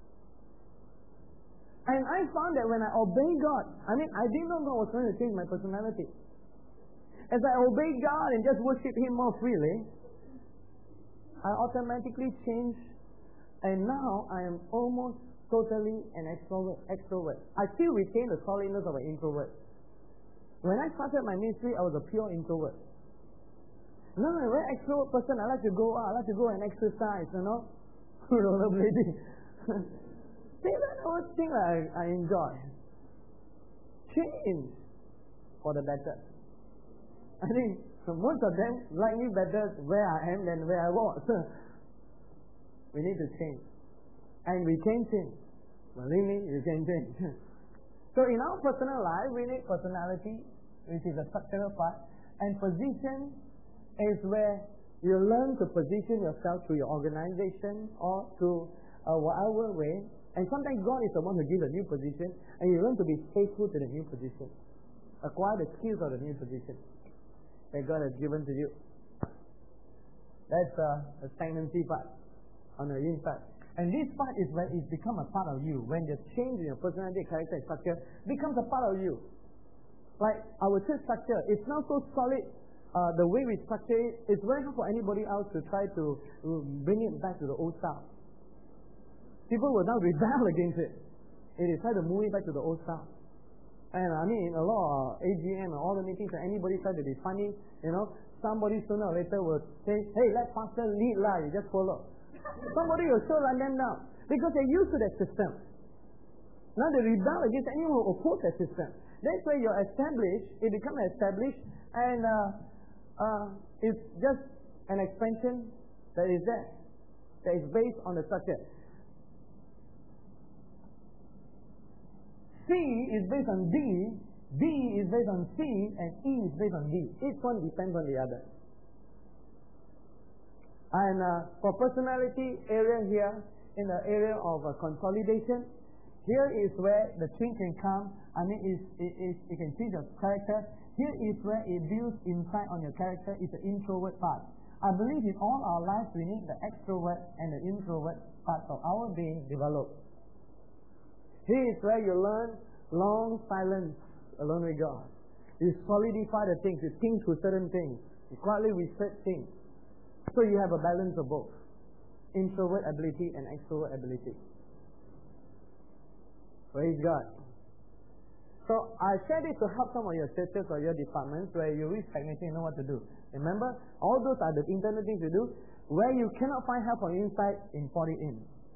And I found that when I obey God, I mean, I didn't know God was trying to change my personality. As I obey God and just worship Him more freely, I automatically change, and now I am almost totally an extrovert. extrovert. I still retain the solidness of an introvert. When I started my ministry, I was a pure introvert. Now I'm a very extrovert person. I like to go out. I like to go and exercise, you know. Rollerblading. See, that's the thing I, I enjoy. Change for the better. I think most of them like me better where I am than where I was. We need to change. And we can change. Believe me, you can change. So in our personal life, we need personality, which is a structural part, and position is where you learn to position yourself through your organization or through uh, whatever way. And sometimes God is the one who gives a new position, and you learn to be faithful to the new position. Acquire the skills of the new position that God has given to you. That's uh, the stagnancy part on the inside. And this part is where it becomes a part of you. When the change in your personality, character, and structure becomes a part of you. Like our church structure, it's not so solid. Uh, the way we structure it, it's very hard for anybody else to try to uh, bring it back to the old style. People will now rebel against it. It is try to move it back to the old style. And I mean, a lot of A G M and all the meetings that anybody try to be funny, you know, somebody sooner or later will say, hey, let pastor lead lah, you just follow. Somebody will still run them down because they're used to that system. Now they rebel against anyone who opposes that system. That's why you're established, it becomes established, and uh, uh, it's just an expansion that is there, that is based on the structure. C is based on D, D is based on C, and E is based on D. Each one depends on the other. And uh, for personality area here, in the area of uh, consolidation, here is where the change can come. I mean, it, it, it, it can change your character. Here is where it builds insight on your character. It's the introvert part. I believe in all our lives we need the extrovert and the introvert parts of our being developed. Here is where you learn long silence alone with God. You solidify the things. You think through certain things. You quietly research things. So you have a balance of both. Introvert ability and extrovert ability. Praise God. So I share this to help some of your churches or your departments where you reach stagnation, you know what to do. Remember, all those are the internal things you do. Where you cannot find help on the inside, import it in.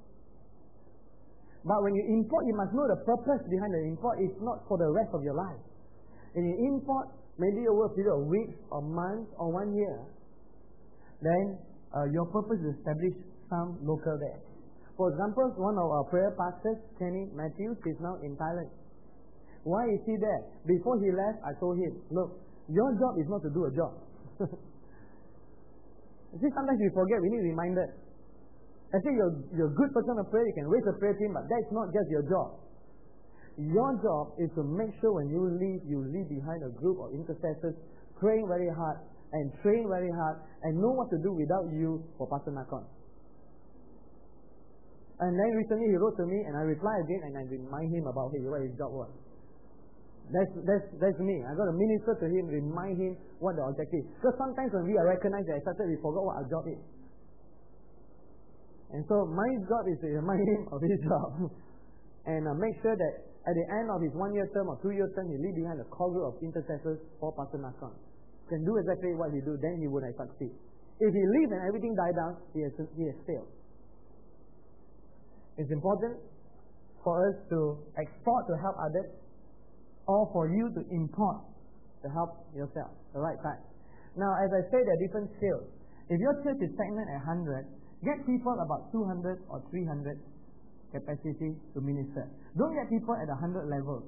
But when you import, you must know the purpose behind the import. It's not for the rest of your life. When you import, maybe over a period of weeks or months or one year, then uh, your purpose is to establish some local there. For example, one of our prayer pastors, Kenny Matthews, is now in Thailand. Why is he there? Before he left, I told him, look, your job is not to do a job. See, sometimes we forget, we need reminders. I say you're, you're a good person of prayer, you can raise a prayer team, but that's not just your job. Your job is to make sure when you leave, you leave behind a group of intercessors, praying very hard, and train very hard, and know what to do without you for Pastor Nakon. And then recently he wrote to me, and I replied again, and I remind him about hey, what his job was. That's, that's, that's me. I got to minister to him, remind him what the objective is. Because sometimes when we are recognized and accepted, we forgot what our job is. And so my job is to remind him of his job. And uh, make sure that at the end of his one-year term or two-year term, he leave behind a core group of intercessors for Pastor Nakon. Can do exactly what he do, then he would have succeed. If he leaves and everything die down, he has, he has failed. It's important for us to export to help others, or for you to import to help yourself, the right time. Now, as I said, there are different scales. If your church is stagnant at one hundred, get people about two hundred or three hundred capacity to minister. Don't get people at one hundred level.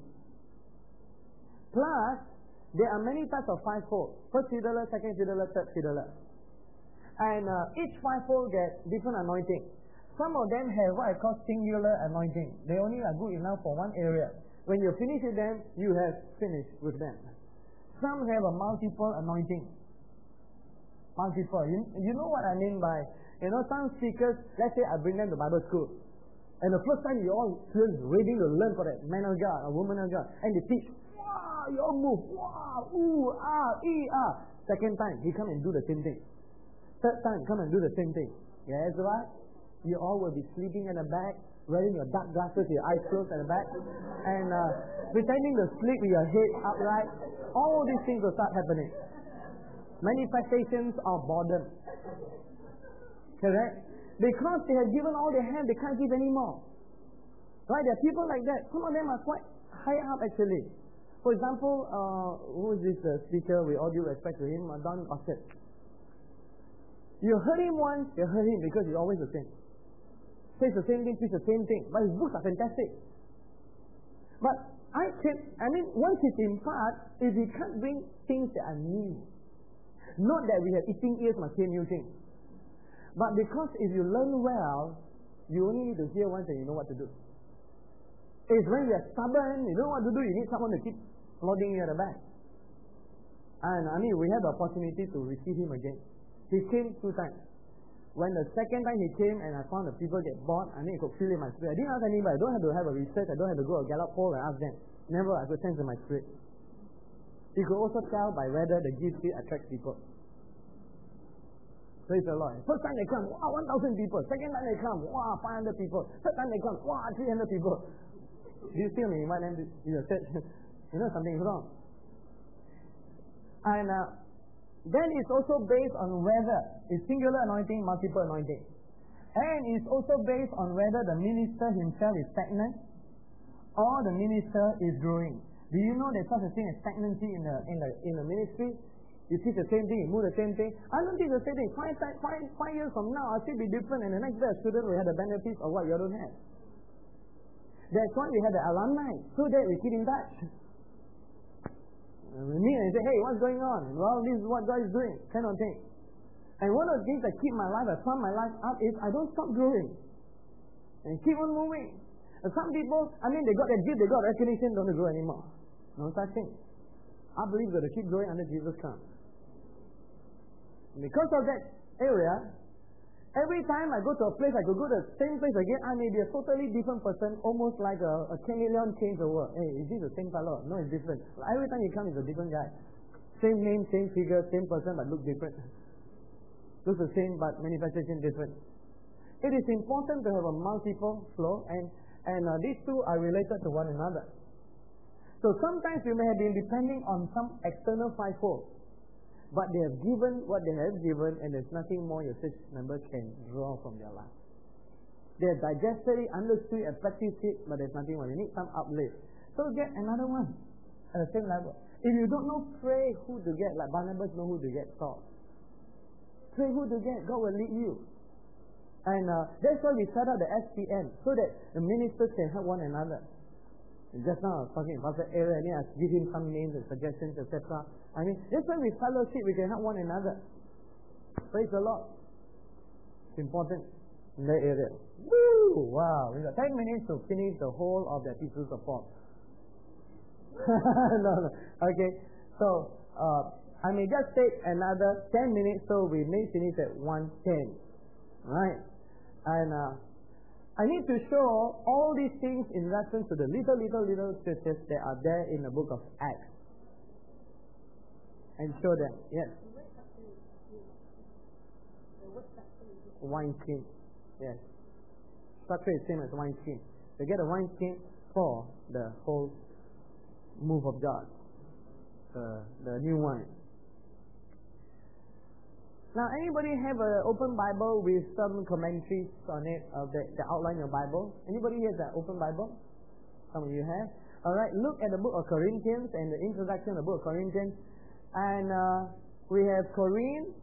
Plus, there are many types of fivefold. First fiddler, second fiddler, third fiddler. And uh, each fivefold gets different anointing. Some of them have what I call singular anointing. They only are good enough for one area. When you finish with them, you have finished with them. Some have a multiple anointing. Multiple. You, you know what I mean by, you know, some speakers, let's say I bring them to Bible school. And the first time you all feel ready to learn for that man of God, a woman of God. And they teach, wow, you all move, wow, ooh, ah, ee, ah. Second time, he come and do the same thing. Third time, come and do the same thing. Yes, right? You all will be sleeping in the back, wearing your dark glasses, your eyes closed at the back, and uh, pretending to sleep with your head upright. All these things will start happening. Manifestations of boredom. Correct? Because they have given all they have, they can't give any more. Right? There are people like that. Some of them are quite high up actually. For example, uh, who is this uh, speaker, with all due respect to him, uh, Don Bucket. You heard him once, you heard him because he's always the same. Says the same thing, says the same thing. But his books are fantastic. But I can, I mean, once he's in part, if he can't bring things that are new, not that we have itching ears must hear new things, but because if you learn well, you only need to hear once and you know what to do. It's when you are stubborn, you don't know what to do, you need someone to keep flogging you at the back. And I mean, we had the opportunity to receive him again. He came two times. When the second time he came and I found the people get bored, I mean, I could feel in my spirit. I didn't ask anybody. I don't have to have a research. I don't have to go to Gallup poll and ask them. Never. I could sense in my spirit. You could also tell by whether the gift attracts people. Praise the Lord. First time they come, wow, one thousand people. Second time they come, wow, five hundred people. Third time they come, wow, three hundred people. Do you still invite them to your church? You know something is wrong. And uh, then it's also based on whether it's singular anointing, multiple anointing. And it's also based on whether the minister himself is stagnant or the minister is growing. Do you know there's such a thing as stagnancy in the in the in the ministry? You teach the same thing, you move the same thing. I don't teach the same thing. Five, five, five years from now, I'll still be different, and the next day a student will have the benefits of what you don't have. That's why we have the alumni, so that we keep in touch. We meet and say, hey, what's going on? Well, this is what God is doing, kind of thing. And one of the things that keep my life, I sum my life up, is I don't stop growing. And keep on moving. And some people, I mean, they got that gift, they got recognition, don't grow anymore. No such thing. I believe that they keep growing until Jesus comes. Because of that area, every time I go to a place, I could go to the same place again, I may be a totally different person, almost like a, a chameleon change the world. Hey, is this the same fellow? No, it's different. Every time you come, it's a different guy. Same name, same figure, same person, but look different. Looks the same, but manifestation different. It is important to have a multiple flow, and, and uh, these two are related to one another. So sometimes you may have been depending on some external fivefold, but they have given what they have given, and there's nothing more your church members can draw from their life. They have digested it, understood it, and practiced it, but there's nothing more. You need some uplift. So get another one at the same level. If you don't know, pray who to get, like Barnabas know who to get, Saul. Pray who to get, God will lead you. And uh, that's why we set up the S P M, so that the ministers can help one another. Just now I was talking about the area, and I give him some names and suggestions, et cetera. I mean, that's why we fellowship, we can help one another. Praise the Lord. It's important in that area. Woo! Wow, we got ten minutes to finish the whole of the epistles of Paul. no, no. Okay, so uh, I may just take another ten minutes, so we may finish at one ten. Right? And uh, I need to show all these things in reference to the little, little, little scriptures that are there in the book of Acts. And show them. Yes. Wine skin. Yes. Structure is same as wine skin. They get a wine skin for the whole move of God. The, the new wine. Now, anybody have an open Bible with some commentaries on it, uh, that, that outline your Bible? Anybody has an open Bible? Some of you have. All right, look at the book of Corinthians and the introduction of the book of Corinthians. And uh, we have Corinne.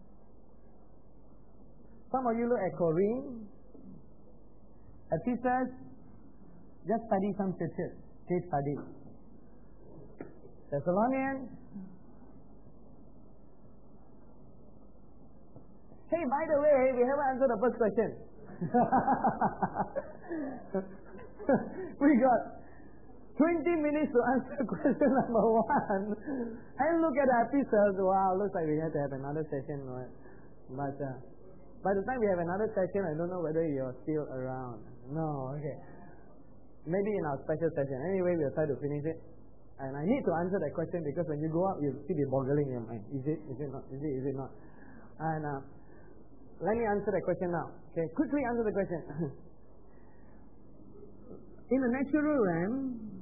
Some of you look at Corinne. Ephesus. Just study some scriptures. Case study. Thessalonians. Hey, by the way, we haven't answered the first question. We got twenty minutes to answer question number one. And look at the episodes. Wow, looks like we have to have another session. Right? But uh, by the time we have another session, I don't know whether you're still around. No, okay. Maybe in our special session. Anyway, we'll try to finish it. And I need to answer that question because when you go up, you'll still be boggling your mind. Is it? Is it not? Is it? Is it not? And uh, let me answer that question now. Okay, quickly answer the question. In the natural realm,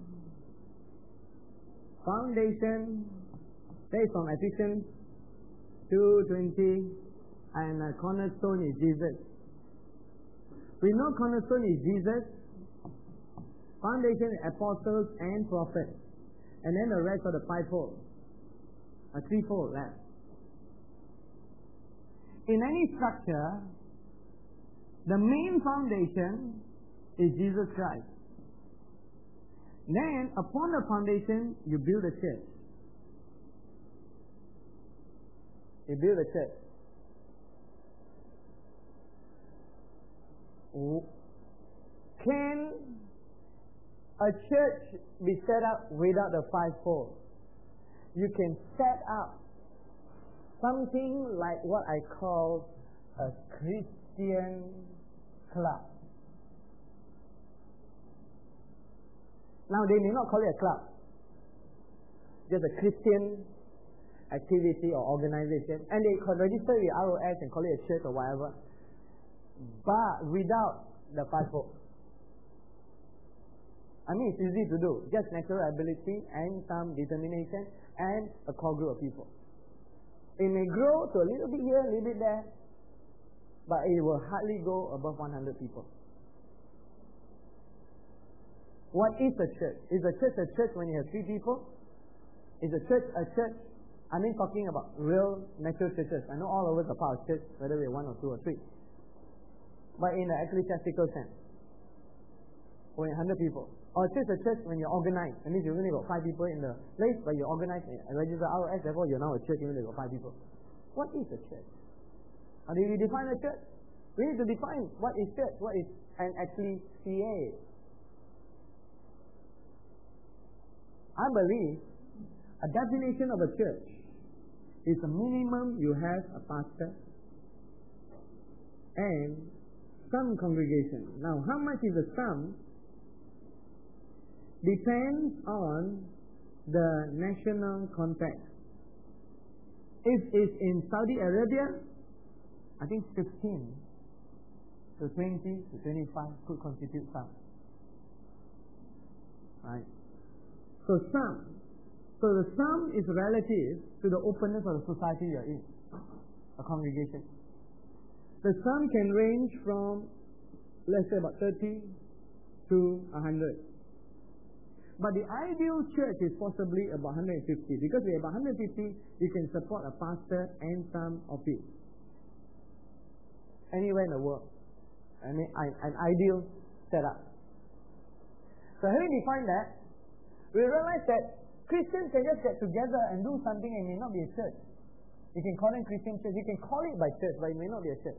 foundation, based on Ephesians two twenty, and a cornerstone is Jesus. We know cornerstone is Jesus, foundation is apostles and prophets, and then the rest of the fivefold, a threefold left. In any structure, the main foundation is Jesus Christ. Then, upon the foundation, you build a church. You build a church. Can a church be set up without the fivefold? You can set up something like what I call a Christian club. Now, they may not call it a club, just a Christian activity or organization, and they can register with R O S and call it a church or whatever, but without the fivefold. I mean, it's easy to do, just natural ability and some determination and a core group of people. It may grow to a little bit here, a little bit there, but it will hardly go above one hundred people. What is a church? Is a church a church when you have three people? Is a church a church? I mean talking about real natural churches. I know all of us are part of church, whether we're one or two or three. But in the ecclesiastical sense, when one hundred people. Or church a church when you're organized. That means you've only got five people in the place, but you're organized and register R O S, therefore you're now a church even though you've got five people. What is a church? How do we define a church? We need to define what is church, what is an ecclesia. I believe a definition of a church is a minimum you have a pastor and some congregation. Now, how much is the sum? Depends on the national context. If it's in Saudi Arabia, I think fifteen to twenty to twenty-five could constitute some. Right? So some. So the sum is relative to the openness of the society you're in, a congregation. The sum can range from, let's say, about thirty to one hundred. But the ideal church is possibly about one hundred fifty. Because we have one hundred fifty, you can support a pastor and some office. Anywhere in the world. I mean, an ideal setup. So having defined that, we realize that Christians can just get together and do something and it may not be a church. You can call it Christian church. You can call it by church, but it may not be a church.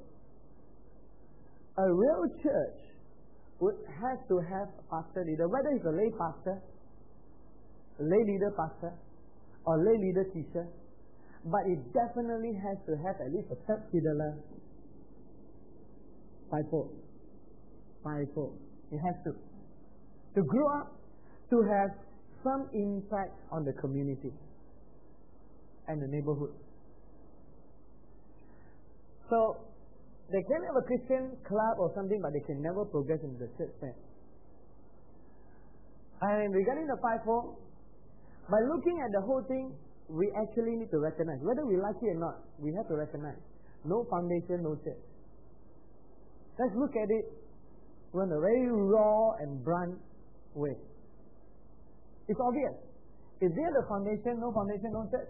A real church would have to have a pastor leader, whether it's a lay pastor, a lay leader pastor, or lay leader teacher, but it definitely has to have at least a third fiddler. Five-fold. Five-fold. It has to. To grow up, to have some impact on the community and the neighborhood. So, they can have a Christian club or something, but they can never progress into the church then. And regarding the fivefold, by looking at the whole thing, we actually need to recognize, whether we like it or not, we have to recognize. no foundation, no church. Let's look at it in a very raw and blunt way. It's obvious. Is there the foundation, no foundation, no church?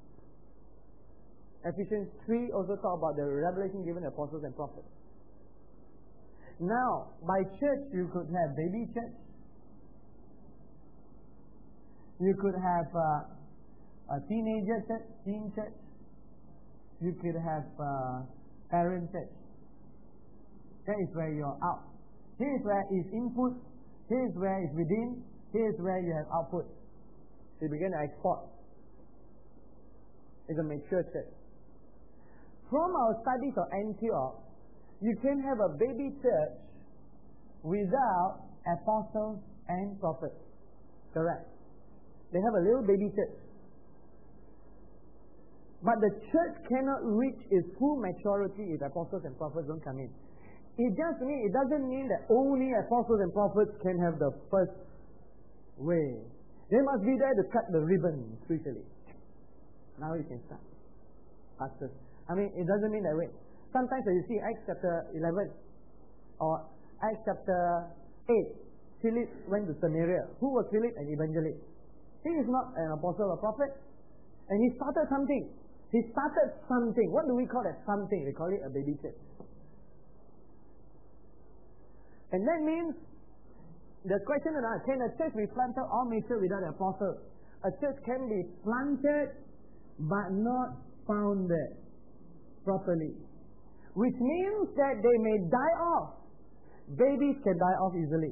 Ephesians three also talk about the revelation given to apostles and prophets. Now, by church, you could have baby church. You could have uh, a teenager church, teen church. You could have uh, parent church. That is where you're out. Here is where is input. Here is where is within. Here is where you have output. You begin to export. It's a mature church. From our studies of Antioch, you can have a baby church without apostles and prophets. Correct. They have a little baby church. But the church cannot reach its full maturity if apostles and prophets don't come in. It just mean it doesn't mean that only apostles and prophets can have the first way. They must be there to cut the ribbon spiritually. Now you can start. Pastors. I mean, it doesn't mean that way. Sometimes when you see Acts chapter eleven or Acts chapter eight, Philip went to Samaria. Who was Philip? An evangelist. He is not an apostle or prophet. And he started something. He started something. What do we call that something? We call it a baby church. And that means, the question is, can a church be planted or mature without an apostle? A church can be planted but not founded properly. Which means that they may die off. Babies can die off easily.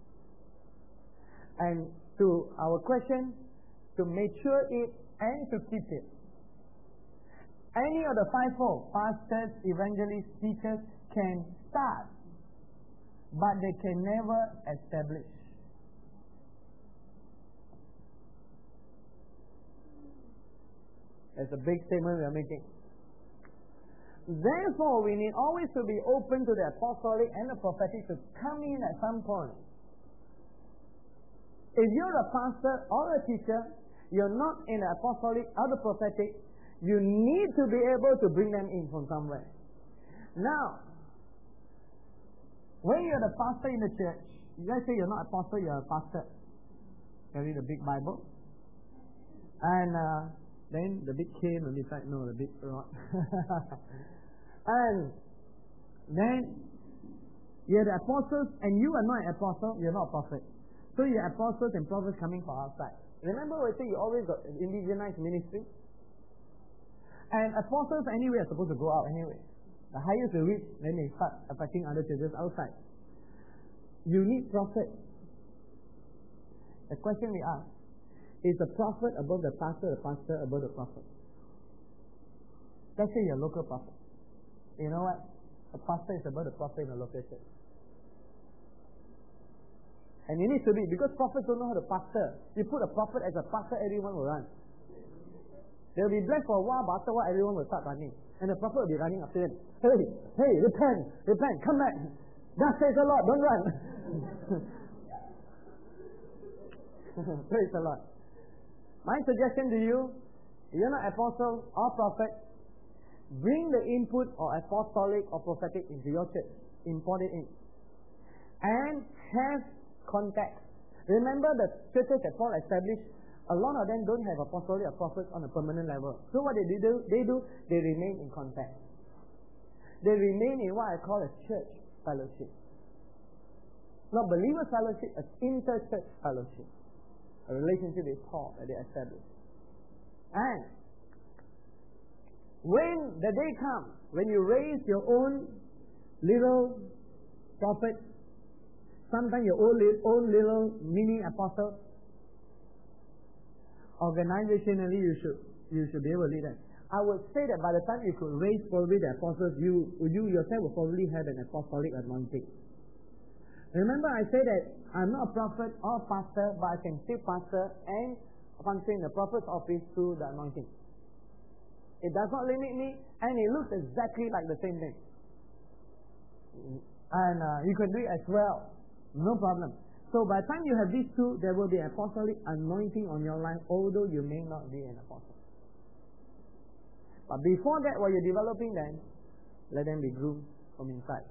And to our question, to mature it and to keep it. Any of the fivefold, pastors, evangelists, teachers, can start, but they can never establish. That's a big statement we are making. Therefore, we need always to be open to the apostolic and the prophetic to come in at some point. If you're a pastor or a teacher, you're not in the apostolic or the prophetic, you need to be able to bring them in from somewhere. Now, when you're the pastor in the church, let's say you're not a pastor, you're a pastor. You read the big Bible. And uh, then the big cane on the side, no, the big rock. And then you're the apostles, and you are not an apostle, you're not a prophet. So you're apostles and prophets coming from outside. Remember I say you always got indigenized ministry? And apostles anyway are supposed to go out anyway. The highest they reach, then they start affecting other churches outside. You need prophets. The question we ask, is the prophet above the pastor, the pastor above the prophet? Let's say you're a local prophet. You know what? The pastor is above the prophet in the local church. And you need to be, because prophets don't know how to pastor. You put a prophet as a pastor, everyone will run. They'll be blessed for a while, but after a while, everyone will start running. And the prophet will be running after them. Hey, hey, repent, repent, come back. Thus says the Lord, don't run. Praise the Lord. My suggestion to you, if you're not apostle or prophet, bring the input or apostolic or prophetic into your church. Import it in. And have contact. Remember the churches that Paul established, a lot of them don't have apostolic or prophets on a permanent level. So what they do, they do, they remain in contact. They remain in what I call a church fellowship. Not believers fellowship, an inter-church fellowship. A relationship with Paul that they established. And when the day comes, when you raise your own little prophet, sometimes your own, own little mini apostle, organizationally you should you should be able to lead them. I would say that by the time you could raise probably the apostles, you you yourself will probably have an apostolic anointing. Remember I say that I'm not a prophet or a pastor, but I can still pastor and function in the prophet's office through the anointing. It does not limit me, and it looks exactly like the same thing. And uh, you can do it as well. No problem. So by the time you have these two, there will be apostolic anointing on your life, although you may not be an apostle. But before that, while you're developing them, let them be groomed from inside.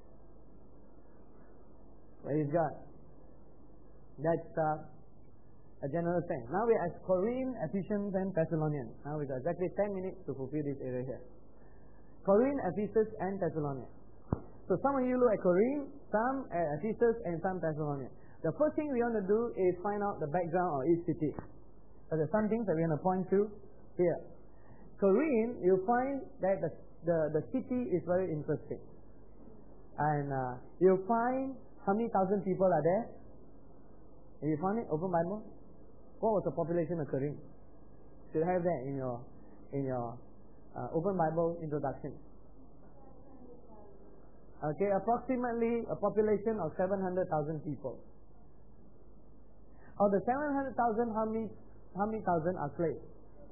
Praise God. That's uh, a general thing. Now we are at Corinth, Ephesians, and Thessalonians. Now we got exactly ten minutes to fulfill this area here. Corinth, Ephesus, and Thessalonians. So some of you look at Corinth, some at Ephesus, and some Thessalonians. The first thing we want to do is find out the background of each city. So there's some things that we're going to point to here. Corinth, you'll find that the, the, the city is very interesting. And uh, you'll find how many thousand people are there? Have you found it? Open Bible. What was the population of Corinth? Should have that in your in your uh, Open Bible introduction. Okay, approximately a population of seven hundred thousand people. Of the seven hundred thousand, how many how many thousand are slaves?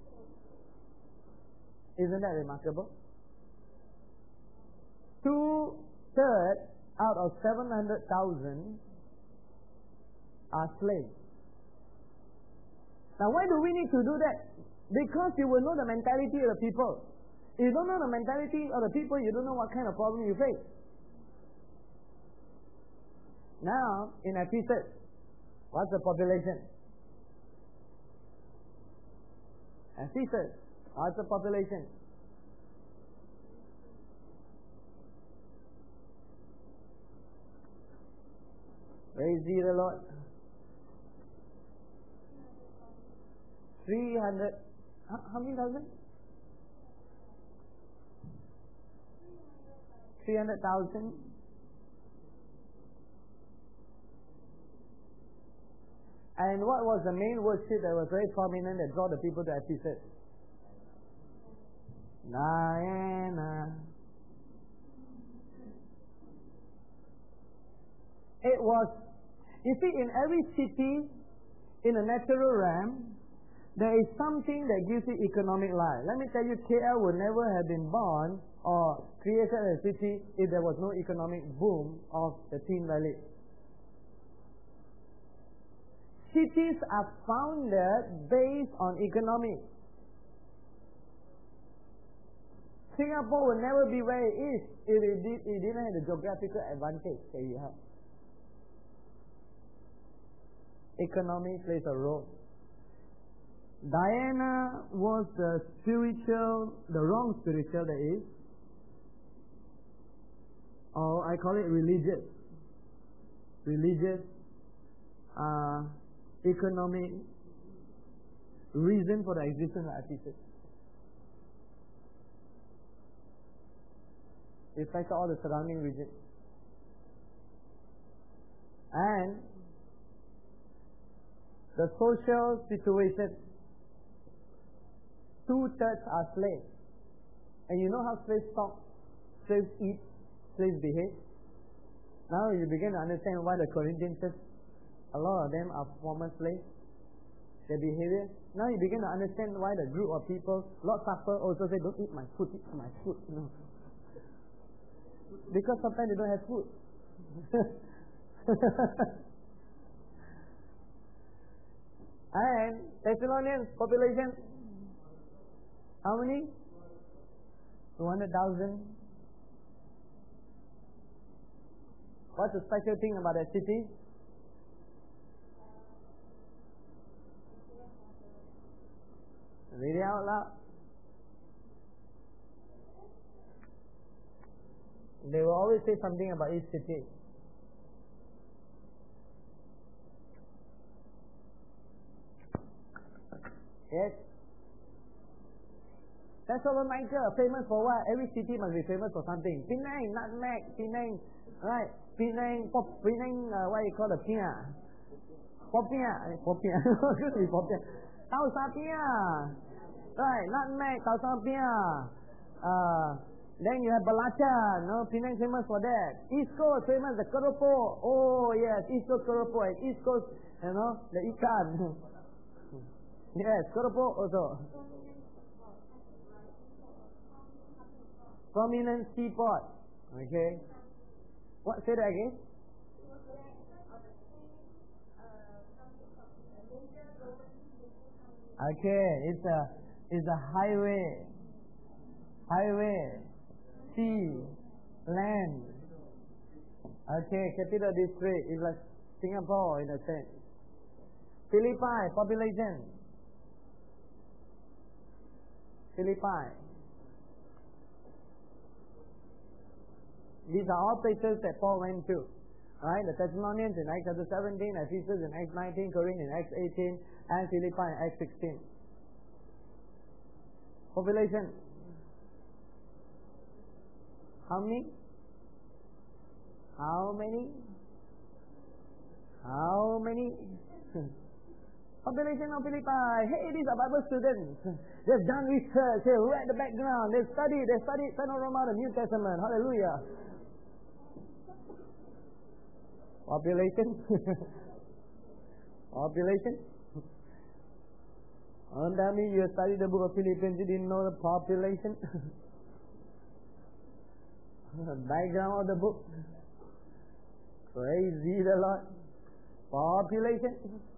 Isn't that remarkable? Two thirds out of seven hundred thousand are slaves. Now, why do we need to do that? Because you will know the mentality of the people. If you don't know the mentality of the people, you don't know what kind of problem you face. Now, in Ephesus, what's the population? Ephesus, what's the population? Praise ye the Lord. Three hundred. How, how many thousand? Three hundred thousand. And what was the main worship that was very prominent that brought the people to Ephesus? Diana. It was, you see, in every city, in the natural realm, there is something that gives you economic life. Let me tell you, K L would never have been born or created as a city if there was no economic boom of the Teen Valley. Cities are founded based on economics. Singapore would never be where it is if it, did, it didn't have the geographical advantage that you have. Economy plays a role. Diana was the spiritual, the wrong spiritual that is, or I call it religious, religious, uh, economic reason for the existence of Ephesus. It affects all the surrounding regions. And the social situation, two-thirds are slaves. And you know how slaves talk, slaves eat, slaves behave? Now you begin to understand why the Corinthians, a lot of them are former slaves, their behavior. Now you begin to understand why the group of people, Lord's Supper also say, don't eat my food, eat my food. No. Because sometimes they don't have food. And Thessalonians population, how many? two hundred thousand. What's the special thing about that city? Read it out loud. They will always say something about each city. Yes. Thessalonica, famous for what? Every city must be famous for something. Penang, nutmeg, Penang, right? Penang, pop, Penang, uh, what you call the pia? Popia, popia, could be popia. Tau Sapia, right? Nutmeg, Tau Sapia. Uh, then you have Belacan, no? Penang famous for that. East Coast famous, the keropok. Oh yes, East Coast keropok. East Coast, you know, the ikan. Yes, keropok also. Prominent seaport. Okay. What? Say that again. Okay, it's a it's a highway. Highway. sea, land. Okay, capital district is like Singapore in a sense. Philippi, population. Philippi. These are all places that Paul went to. Right? The Thessalonians in Acts chapter seventeen, Ephesus in Acts nineteen, Corinth in Acts eighteen, and Philippi in Acts sixteen. Population. How many? How many? How many? Population of Philippi. Hey, these are Bible students. They've done research. They've read the background. They've studied. They've studied Panorama, the New Testament. Hallelujah. Population. Population. Don't tell me you studied the book of Philippians, you didn't know the population. Background of the book. Praise the Lord. Population.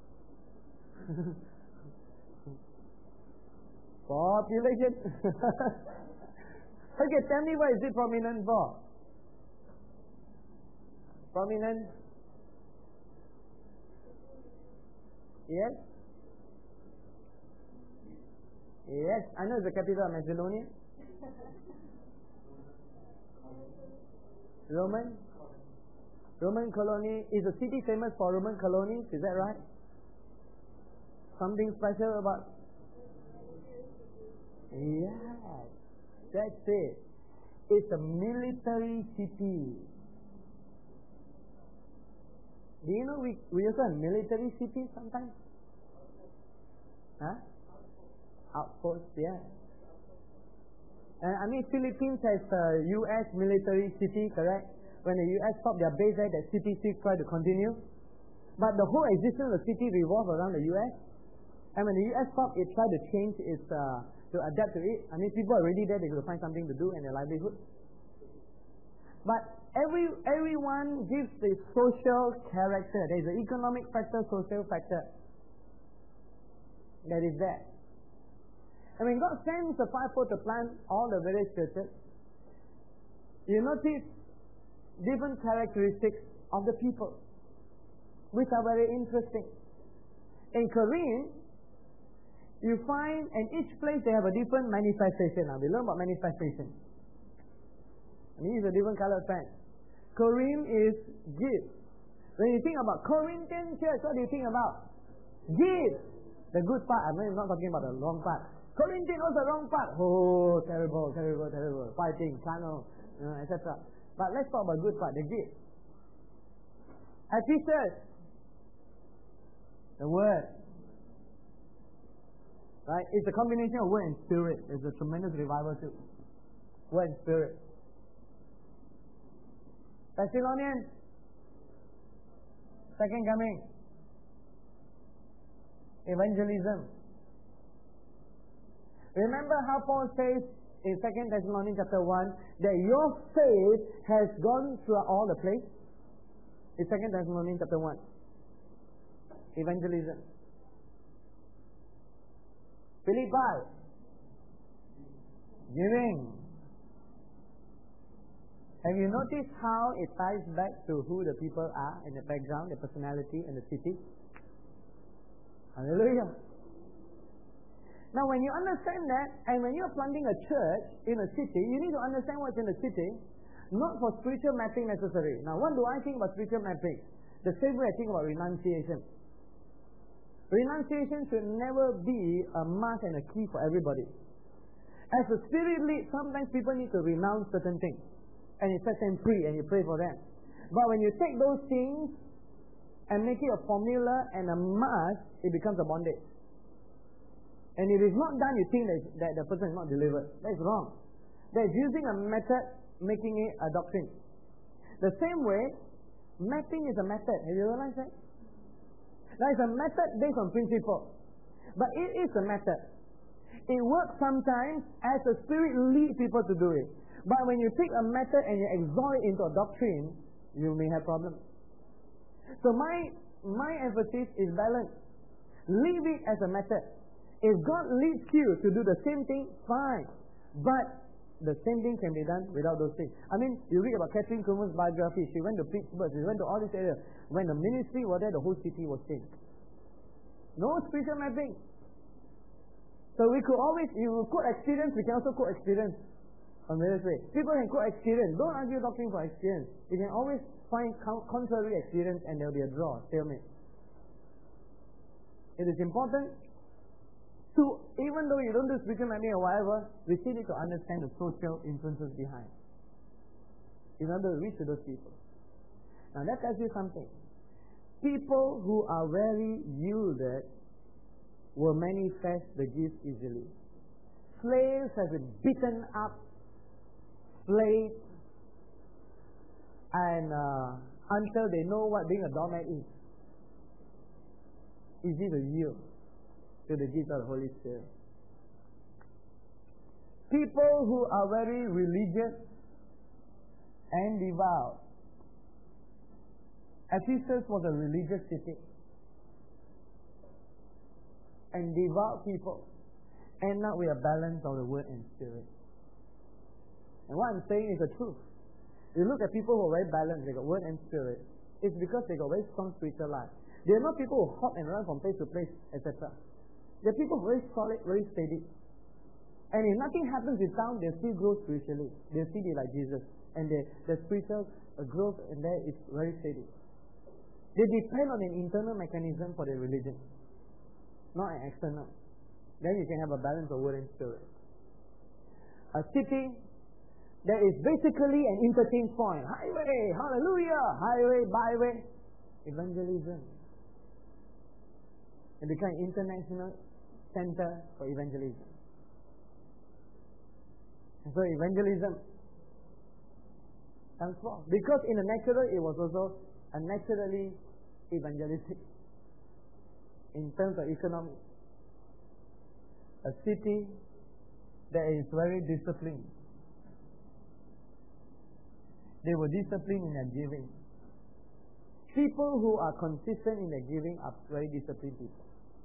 Population. Okay, tell me what is it prominent for? Prominent? Yes? Yes, I know it's the capital of Macedonia. Roman? Roman colony. Is the city famous for Roman colonies? Is that right? Something special about... Yes, that's it. It's a military city. Do you know we, we also have military cities sometimes? Huh? Outpost, yeah. And I mean, Philippines has a U S military city, correct? When the U S stopped their base there, that city still tried to continue. But the whole existence of the city revolved around the U S. And when the U S stopped, it tried to change its, uh, to adapt to it. I mean, people are already there, they could find something to do in their livelihood. But every everyone gives a social character. There is an economic factor, social factor. That is there. And when God sends the fivefold to plant all the various churches, you notice different characteristics of the people, which are very interesting. In Corinth, you find in each place they have a different manifestation. Now we learn about manifestation. I mean, it's a different color pen. Corinth is give. When you think about Corinthian church, what do you think about? Give. The good part. I mean, I'm not talking about the wrong part. Corinthian was the wrong part. Oh, terrible, terrible, terrible. Fighting, carnal, you know, et cetera. But let's talk about good part, the give. Ephesus, the word. Right? It's a combination of word and spirit. It's a tremendous revival too. Word and spirit. Thessalonians, second coming. Evangelism. Remember how Paul says in Second Thessalonians chapter one that your faith has gone through all the place? In Second Thessalonians chapter one. Evangelism. Philippi. Giving. Have you noticed how it ties back to who the people are in the background, the personality and the city? Hallelujah. Now when you understand that, and when you're planting a church in a city, you need to understand what's in the city, not for spiritual mapping necessary. Now what do I think about spiritual mapping? The same way I think about renunciation. Renunciation should never be a must and a key for everybody. As a spirit lead, sometimes people need to renounce certain things. And it sets them free and you pray for them. But when you take those things and make it a formula and a must, it becomes a bondage. And if it's not done, you think that, that the person is not delivered. That's wrong. That's using a method, making it a doctrine. The same way, mapping is a method. Have you realized that? Now it's a method based on principle. But it is a method. It works sometimes as the Spirit leads people to do it. But when you take a method and you exalt it into a doctrine, you may have problems. So my my emphasis is balance. Leave it as a method. If God leads you to do the same thing, fine. But the same thing can be done without those things. I mean, you read about Catherine Kuhlman's biography. She went to Pittsburgh. She went to all these areas. When the ministry was there, the whole city was changed. No spiritual mapping. So we could always, you quote experience, we can also quote experience on various ways. People can quote experience. Don't argue doctrine for experience. You can always find contrary experience and there will be a draw, stalemate. It is important to, even though you don't do spiritual mapping or whatever, we still need to understand the social influences behind in order to reach to those people. Now that tells you something. People who are very yielded will manifest the gifts easily. Slaves have been beaten up, slaved, and uh, until they know what being a doormat is. Easy to yield to the gifts of the Holy Spirit. People who are very religious and devout. Ephesus was a religious city. And devout people end up with a balance of the word and spirit. And what I'm saying is the truth. You look at people who are very balanced, they got word and spirit, it's because they got very strong spiritual life. They are not people who hop and run from place to place, et cetera. They are people very solid, very steady. And if nothing happens in town, they still grow spiritually. They still be like Jesus. And their, their spiritual uh, growth in there is very steady. They depend on an internal mechanism for their religion, not an external. Then you can have a balance of word and spirit. A city that is basically an interchange point. Highway, hallelujah, highway, byway, evangelism. It became an international center for evangelism. And so evangelism comes forth. Because in the natural, it was also a naturally evangelistic in terms of economy. A city that is very disciplined. They were disciplined in their giving. People who are consistent in their giving are very disciplined people.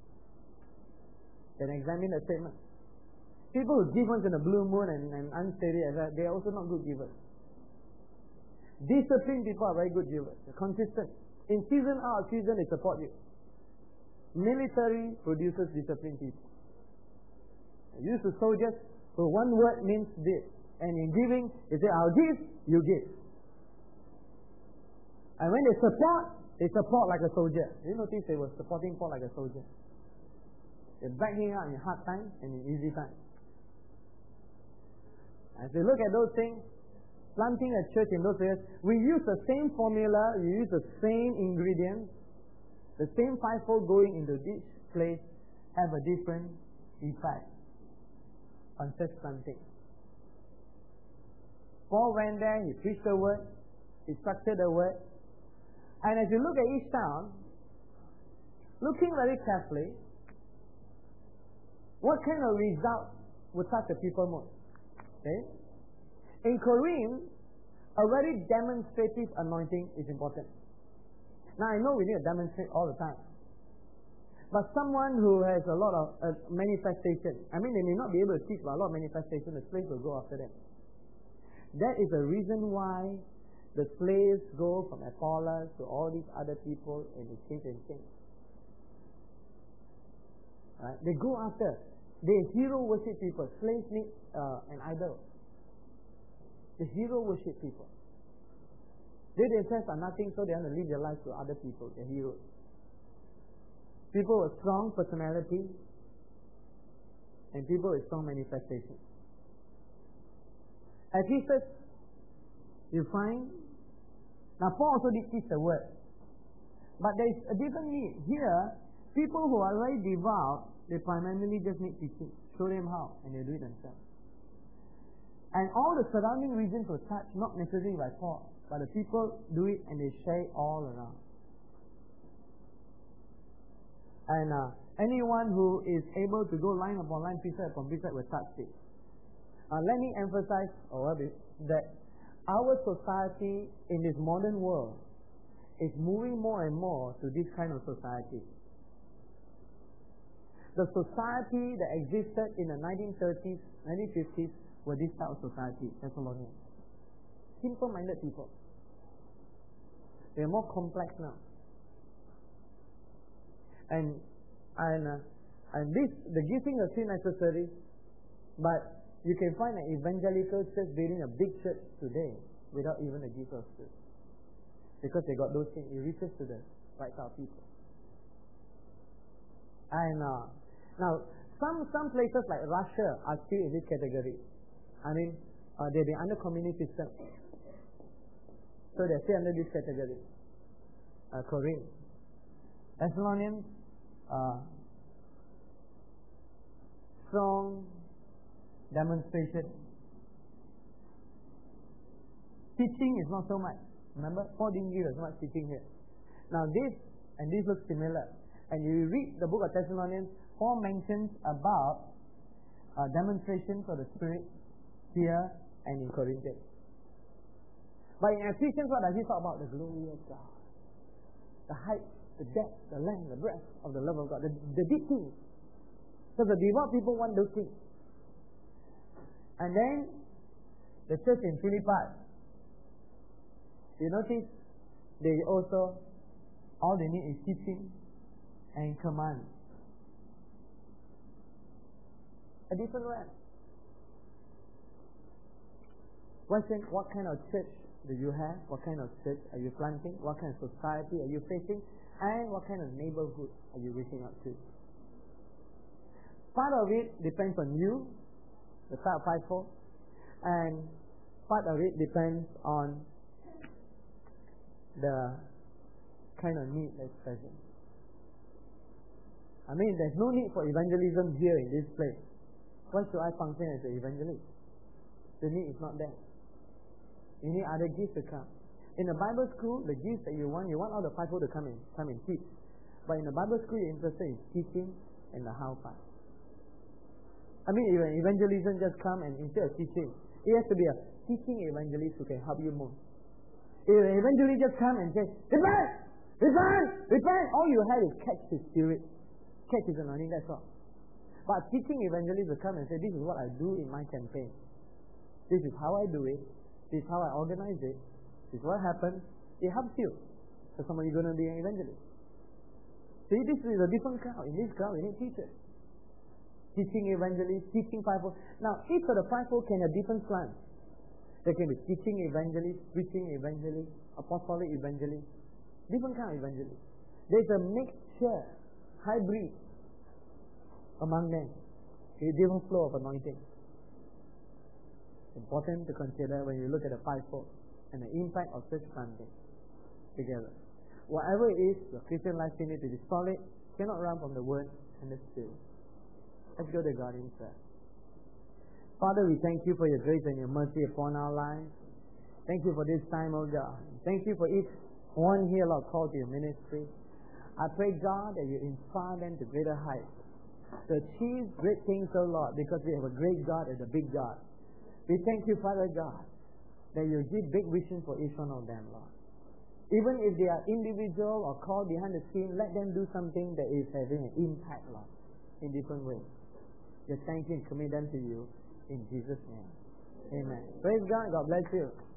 Then examine the statement. People who give once in a blue moon and, and unsteady, they are also not good givers. Disciplined people are very good givers. They're consistent. In season out of season, they support you. Military produces disciplined people. Used to soldiers, so one word means this. And in giving, they say, I'll give, you give. And when they support, they support like a soldier. You notice they were supporting Paul like a soldier. They back him out in hard times and in easy times. As we look at those things, planting a church in those areas, we use the same formula, we use the same ingredients, the same fivefold going into this place have a different effect on church planting. Paul went there, he preached the word, he structured the word, and as you look at each town, looking very carefully, what kind of result would touch the people most? Okay? In Corinth, a very demonstrative anointing is important. Now I know we need to demonstrate all the time. But someone who has a lot of uh, manifestation, I mean they may not be able to teach about a lot of manifestation, the slaves will go after them. That is the reason why the slaves go from Apollos to all these other people and they change and change. Right? They go after. They hero worship people. Slaves need uh, an idol. The hero worship people. They themselves are nothing, so they want to live their lives to other people. They're heroes. People with strong personality and people with strong manifestation. At Ephesus, you find, now Paul also did teach the word, but there is a different need. Here, people who are very devout, they primarily just need teaching. Show them how, and they do it themselves. And all the surrounding regions were touched, not necessarily by Paul, but the people do it and they share it all around. And uh, anyone who is able to go line upon line, precept upon precept will touch it. Uh, let me emphasize or that our society in this modern world is moving more and more to this kind of society. The society that existed in the nineteen thirties, nineteen fifties were this type of society, Thessalonians. Simple-minded people. They are more complex now. And and uh, and this the gifting is still necessary, but you can find an evangelical church building a big church today without even a gift of spirit, because they got those things. It reaches to the right type of people. And uh, now some some places like Russia are still in this category. I mean, uh, they've been under communist system, so they're still under this category. Uh, Korean, Thessalonians, uh, strong demonstration. Teaching is not so much. Remember, Paul didn't give us much teaching here. Now this and this looks similar. And you read the book of Thessalonians, Paul mentions about uh, demonstrations of the Spirit here and in Corinthians. But in Ephesians, what does he talk about? The glory of God. The height, the depth, the length, the breadth of the love of God. The, the deep things. So the devout people want those things. And then, the church in Philippi, you notice, they also, all they need is teaching and command. A different realm. Question, what kind of church do you have? What kind of church are you planting? What kind of society are you facing? And what kind of neighborhood are you reaching out to? Part of it depends on you, the type of fivefold, and part of it depends on the kind of need that's present. I mean, there's no need for evangelism here in this place. Why should I function as an evangelist? The need is not there. You need other gifts to come. In a Bible school, the gifts that you want, you want all the fivefold to come in, come and teach. But in a Bible school, you're interested in teaching and the how part. I mean, even evangelism just come and instead of teaching, it has to be a teaching evangelist who can help you more. If an evangelist just come and say, repent! Repent! Repent! All you have is catch his spirit, catch his anointing, that's all. But teaching evangelists will come and say, this is what I do in my campaign. This is how I do it. This is how I organize it. This is what happens. It helps you. So somebody going to be an evangelist. See, this is a different crowd. In this crowd, we need teachers. Teaching evangelists, teaching fivefold. Now, each of the fivefold can have different slants. There can be teaching evangelists, preaching evangelists, apostolic evangelists, different kind of evangelists. There's a mixture, hybrid among them. A different flow of anointing. Important to consider when you look at the fivefold and the impact of church planting together. Whatever it is, your Christian life still needs to be solid, cannot run from the Word and the Spirit. Let's go to God in prayer. Father, we thank you for your grace and your mercy upon our lives. Thank you for this time, oh God. Thank you for each one here, Lord, called to your ministry. I pray, God, that you inspire them to greater heights, to achieve great things, oh Lord, because we have a great God and a big God. We thank you, Father God, that you give big vision for each one of them, Lord. Even if they are individual or called behind the scene, let them do something that is having an impact, Lord, in different ways. Just thank you and commit them to you in Jesus' name. Amen. Praise God. God bless you.